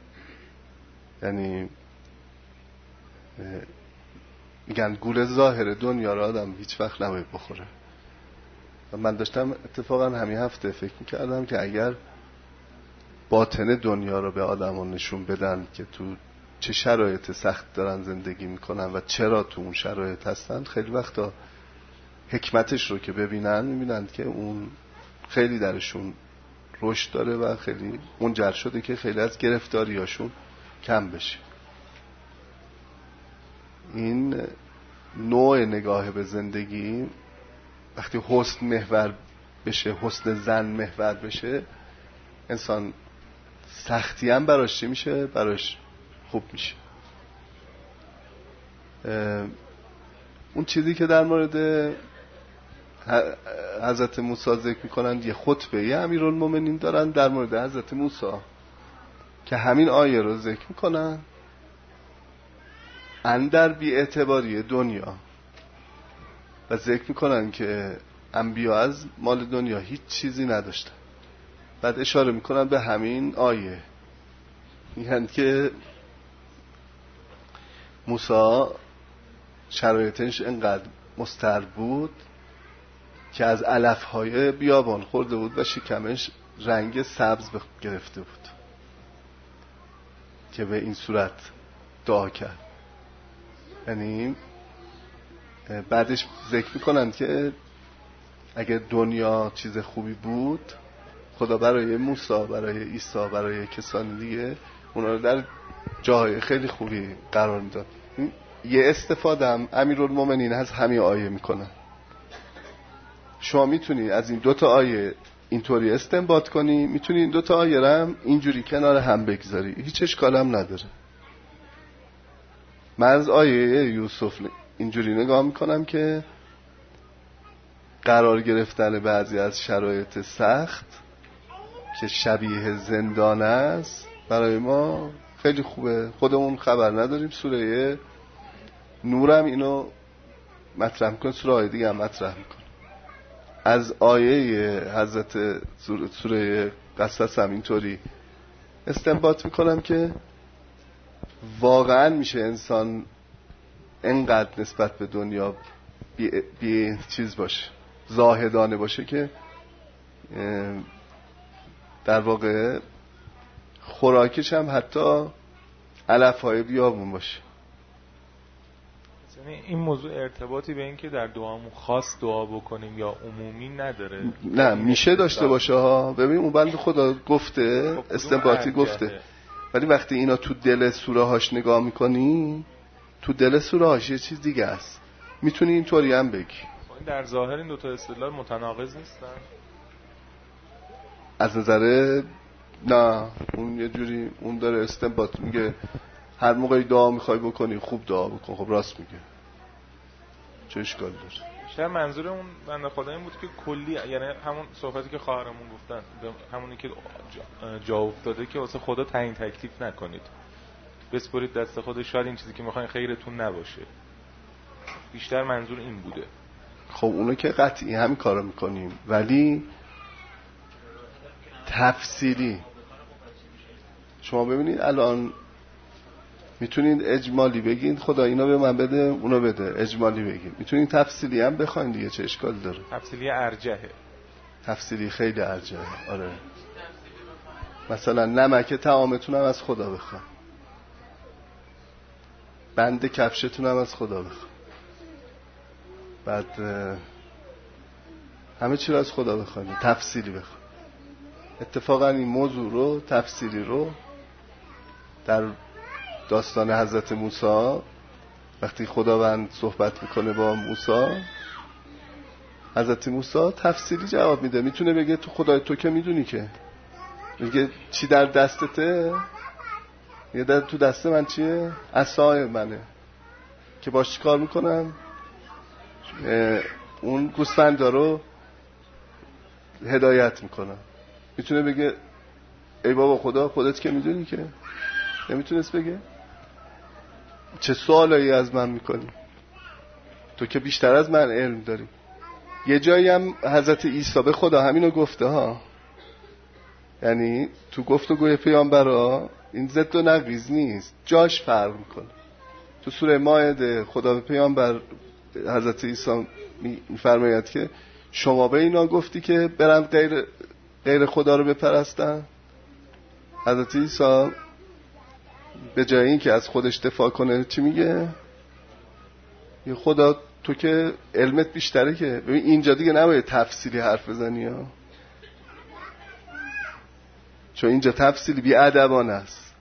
یعنی میگن گول ظاهر دنیا را آدم هیچ وقت نباید بخوره. من داشتم اتفاقا همین هفته فکر میکردم که اگر باطن دنیا رو به آدم نشون بدن که تو چه شرایط سخت دارن زندگی میکنن و چرا تو اون شرایط هستن، خیلی وقتا حکمتش رو که ببینن میبینن که اون خیلی درشون رشد داره و خیلی منجر شده که خیلی از گرفتاریاشون کم بشه. این نوع نگاه به زندگی وقتی حسن محور بشه، حسن زن محور بشه، انسان سختی هم براش چی میشه؟ براش خوب میشه. اون چیزی که در مورد حضرت موسی ذکر میکنن، یه خطبه یه امیرالمومنین دارن در مورد حضرت موسی که همین آیه رو ذکر میکنن اندر بی اعتباری دنیا و ذکر میکنن که انبیا از مال دنیا هیچ چیزی نداشتن. بعد اشاره میکنن به همین آیه، میگن که موسی شرایطش انقدر مستر بود که از علفهای بیابان خورده بود و شکمش رنگ سبز گرفته بود که به این صورت دعا کرد. یعنی بعدش ذکر میکنن که اگر دنیا چیز خوبی بود، خدا برای موسی، برای عیسی، برای کسان دیگه اونا رو در جاهای خیلی خوبی قرار میداد. یه استفاده هم امیرالمومنین از همین آیه میکنن. شما میتونی از این دوتا آیه اینطوری استنباط کنی، میتونی این دوتا آیه رو هم اینجوری کنار هم بگذاری، هیچ اشکال هم نداره. من از آیه یوسف اینجوری نگاه میکنم که قرار گرفتن بعضی از شرایط سخت که شبیه زندان است برای ما خیلی خوبه. خودمون خبر نداریم. سوره نورم اینو مطرح میکنه، سوره های دیگه هم مطرح میکنه. از آیه حضرت سوره قصص هم اینطوری استنباط میکنم که واقعا میشه انسان انقدر نسبت به دنیا بی, بی چیز باشه، زاهدانه باشه که در واقع خوراکش هم حتی علف های بیابون باشه. یعنی این موضوع ارتباطی به این که در دعامون خاص دعا بکنیم یا عمومی نداره؟ نه، میشه داشته باشه ها. ببین اون بند خدا گفته، استنباطی گفته، ولی وقتی اینا تو دل سوره هاش نگاه میکنی، تو دل سوره هاش یه چیز دیگه است. میتونی اینطوری هم بگی. در ظاهر این دوتا استدلال متناقض نیستن؟ از نظر نه، اون یه جوری اون داره استنباط میگه هر موقعی دعا میخوای بکنی خوب دعا بکن. خب راست میگه، چه اشکال داره؟ شاید منظور اون بنده خدا این بود که کلی، یعنی همون صحبتی که خواهرمون گفتن، همونی که جا افتاده که واسه خدا تعیین تکلیف نکنید، بسپرید دست خدا، شاید این چیزی که میخواین خیرتون نباشه. بیشتر منظور این بوده. خب اونو که قطعی همین کارو میکنیم، ولی تفصیلی شما ببینید الان میتونید اجمالی بگین خدا اینا به من بده اونو بده، اجمالی بگین. میتونید تفصیلی هم بخواین دیگه، چه اشکال داره؟ تفصیلی ارجحه. تفصیلی خیلی ارجحه. آره مثلا نمک طعامتون هم از خدا بخوان، بند کفشتون هم از خدا بخوان، بعد همه چی رو از خدا بخوان، تفصیلی بخوان. اتفاقا این موضوع رو تفصیلی رو در داستان حضرت موسی وقتی خداوند صحبت میکنه با موسی، حضرت موسی تفصیلی جواب میده. میتونه بگه تو خدای تو که میدونی که، میگه چی در دستته؟ یه در تو دست من چیه؟ عصای منه که باش چی کار میکنم؟ اون گوسفندا رو هدایت میکنم. میتونه بگه ای بابا خدا خودت که میدونی که؟ نمیتونست بگه؟ چه سوالایی از من میکنی؟ تو که بیشتر از من علم داری. یه جایی هم حضرت عیسی به خدا همینو گفته ها، یعنی تو گفتگوی پیامبرا این ضد و نقیض نیست، جاش فرق میکنه. تو سوره مائده خدا به پیامبر حضرت عیسی میفرماید که شما به اینا گفتی که برن غیر غیر خدا رو بپرستن. حضرت عیسی به جای این که از خودش دفاع کنه چی میگه؟ یه خدا تو که علمت بیشتره که. ببین اینجا دیگه نباید تفصیلی حرف بزنی ها، چون اینجا تفصیلی بی ادبانه است.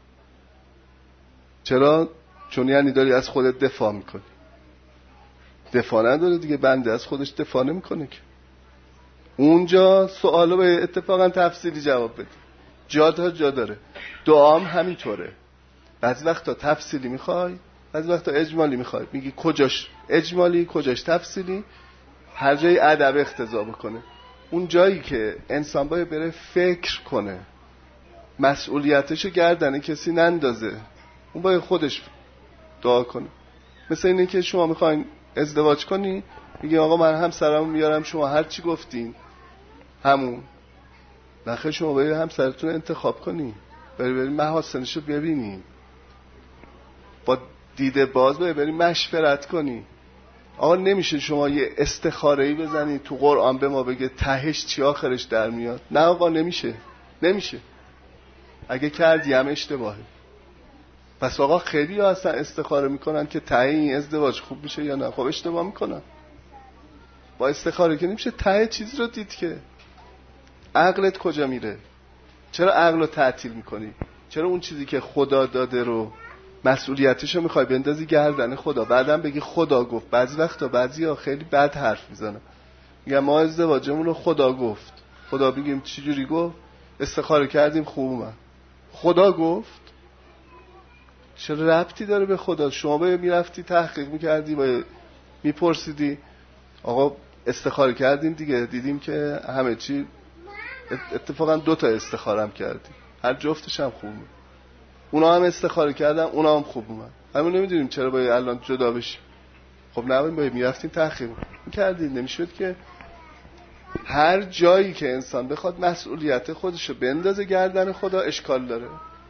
چرا؟ چون یعنی داری از خودت دفاع میکنی. دفاع نداره دیگه، بنده از خودش دفاع نمیکنه که. اونجا سوالو به اتفاقا تفصیلی جواب بده. جا تا جا داره. دعا هم همینطوره. بعضی وقتا تفصیلی میخوای، بعضی وقتا اجمالی میخوای. میگی کجاش اجمالی کجاش تفصیلی، هر جایی ادب اقتضا بکنه. اون جایی که انسان باید بره فکر کنه، مسئولیتشو گردن کسی نندازه، اون باید خودش دعا کنه. مثل اینه که شما میخواین ازدواج کنی، میگی آقا من همسرمو میارم، شما هر چی گفتین همون. نخیر، شما باید همسرتون انتخاب کنی، بری بری محاسنشو ببینی، با دیده باز باید بری مشورت کنی. آقا نمیشه شما یه استخاره‌ای بزنی تو قرآن به ما بگه تهش چی آخرش در میاد. نه آقا نمیشه، نمیشه. اگه کردی هم اشتباهه. پس آقا خیلی ها اصلا استخاره میکنن که ته این ازدواج خوب میشه یا نه. خب اشتباه میکنن. با استخاره که نمیشه ته چیزی رو دید که. عقلت کجا میره؟ چرا عقل رو تعطیل میکنی؟ چرا اون چیزی که خدا داده رو مسئولیتش رو میخوای بندازی گردن خدا، بعدم بگی خدا گفت؟ بعضی وقتا بعضیا خیلی بد حرف میزنن، میگن ما ازدواجمون رو خدا گفت. خدا بگیم چی جوری گفت؟ استخاره کردیم خوب اومد. خدا گفت؟ چرا ربطی داره به خدا؟ شما باید میرفتی تحقیق میکردی، باید میپرسیدی آقا استخاره کردیم دیگه، دیدیم که همه چی، اتفاقا دو تا استخارم کردیم، هر جفتش هم خوب بود، اونا هم استخاره کردن اونا هم خوب اومد. همون نمیدونیم چرا باید الان جدا بشیم؟ خب نه باید میرفتیم تحقیق میکردیم. نمیشد که هر جایی که انسان بخواد مسئولیت خودشو بندازه گردن خدا اشکال داره.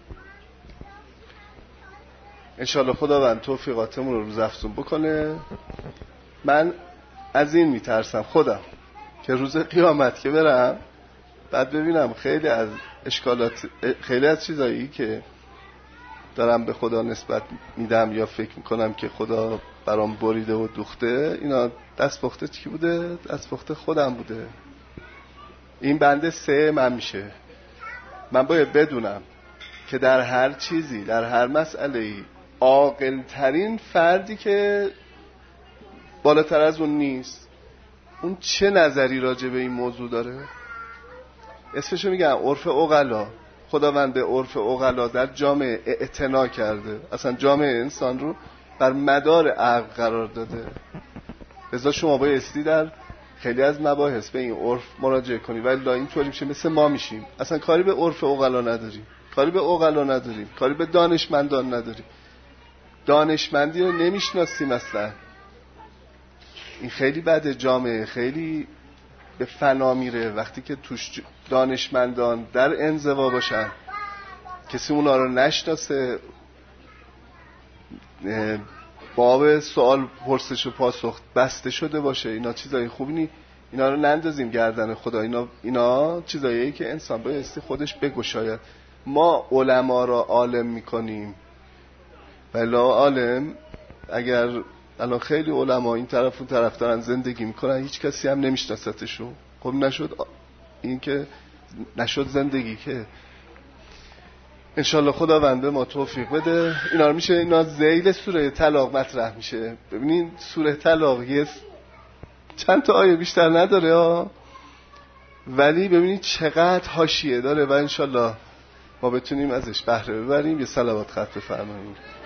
انشالله خداوند توفیقاتمون رو روز افزون بکنه. من از این میترسم خودم که روز قیامت که برم بعد ببینم خیلی از اشکالات، خیلی از چیزایی که دارم به خدا نسبت میدم یا فکر میکنم که خدا برام بریده و دوخته، اینا دست پخته چی بوده؟ دست پخته خودم بوده. این بنده سه من میشه. من باید بدونم که در هر چیزی، در هر مسئله‌ای، عاقل ترین فردی که بالاتر از اون نیست، اون چه نظری راجع به این موضوع داره؟ اسمشو میگن عرف عقلا. خداوند به عرف عقلا در جامعه اعتنا کرده، اصلا جامعه انسان رو بر مدار عقل قرار داده. لذا شما بایستی در خیلی از مباحث به این عرف مراجعه کنی، ولی لا اینطوری میشه مثل ما میشیم، اصلا کاری به عرف عقلا نداریم، کاری به عقلا نداریم، کاری به دانشمندان نداریم، دانشمندی رو نمیشناسیم اصلا. این خیلی بده، جامعه خیلی به فنا میره وقتی که توش دانشمندان در انزوا باشن، کسی اونا رو نشناسه، باب سوال پرسش و پاسخ بسته شده باشه. اینا چیزای خوبی نی، اینا رو نندازیم گردن خدا. اینا اینا چیزاییه که انسان بایستی خودش بگشاید. ما علما را عالم میکنیم، ولی عالم اگر الان خیلی علما این طرف اون طرف دارن زندگی میکنن، هیچ کسی هم نمیشناستشون. خب نشد این که نشد زندگی که. انشالله خداوند به ما توفیق بده. اینا رو میشه اینا ذیل سوره طلاق مطرح میشه. ببینین سوره طلاق یه چند تا آیه بیشتر نداره ها، ولی ببینید چقدر حاشیه داره و انشالله ما بتونیم ازش بهره ببریم. یه صلوات خط بفرمایید.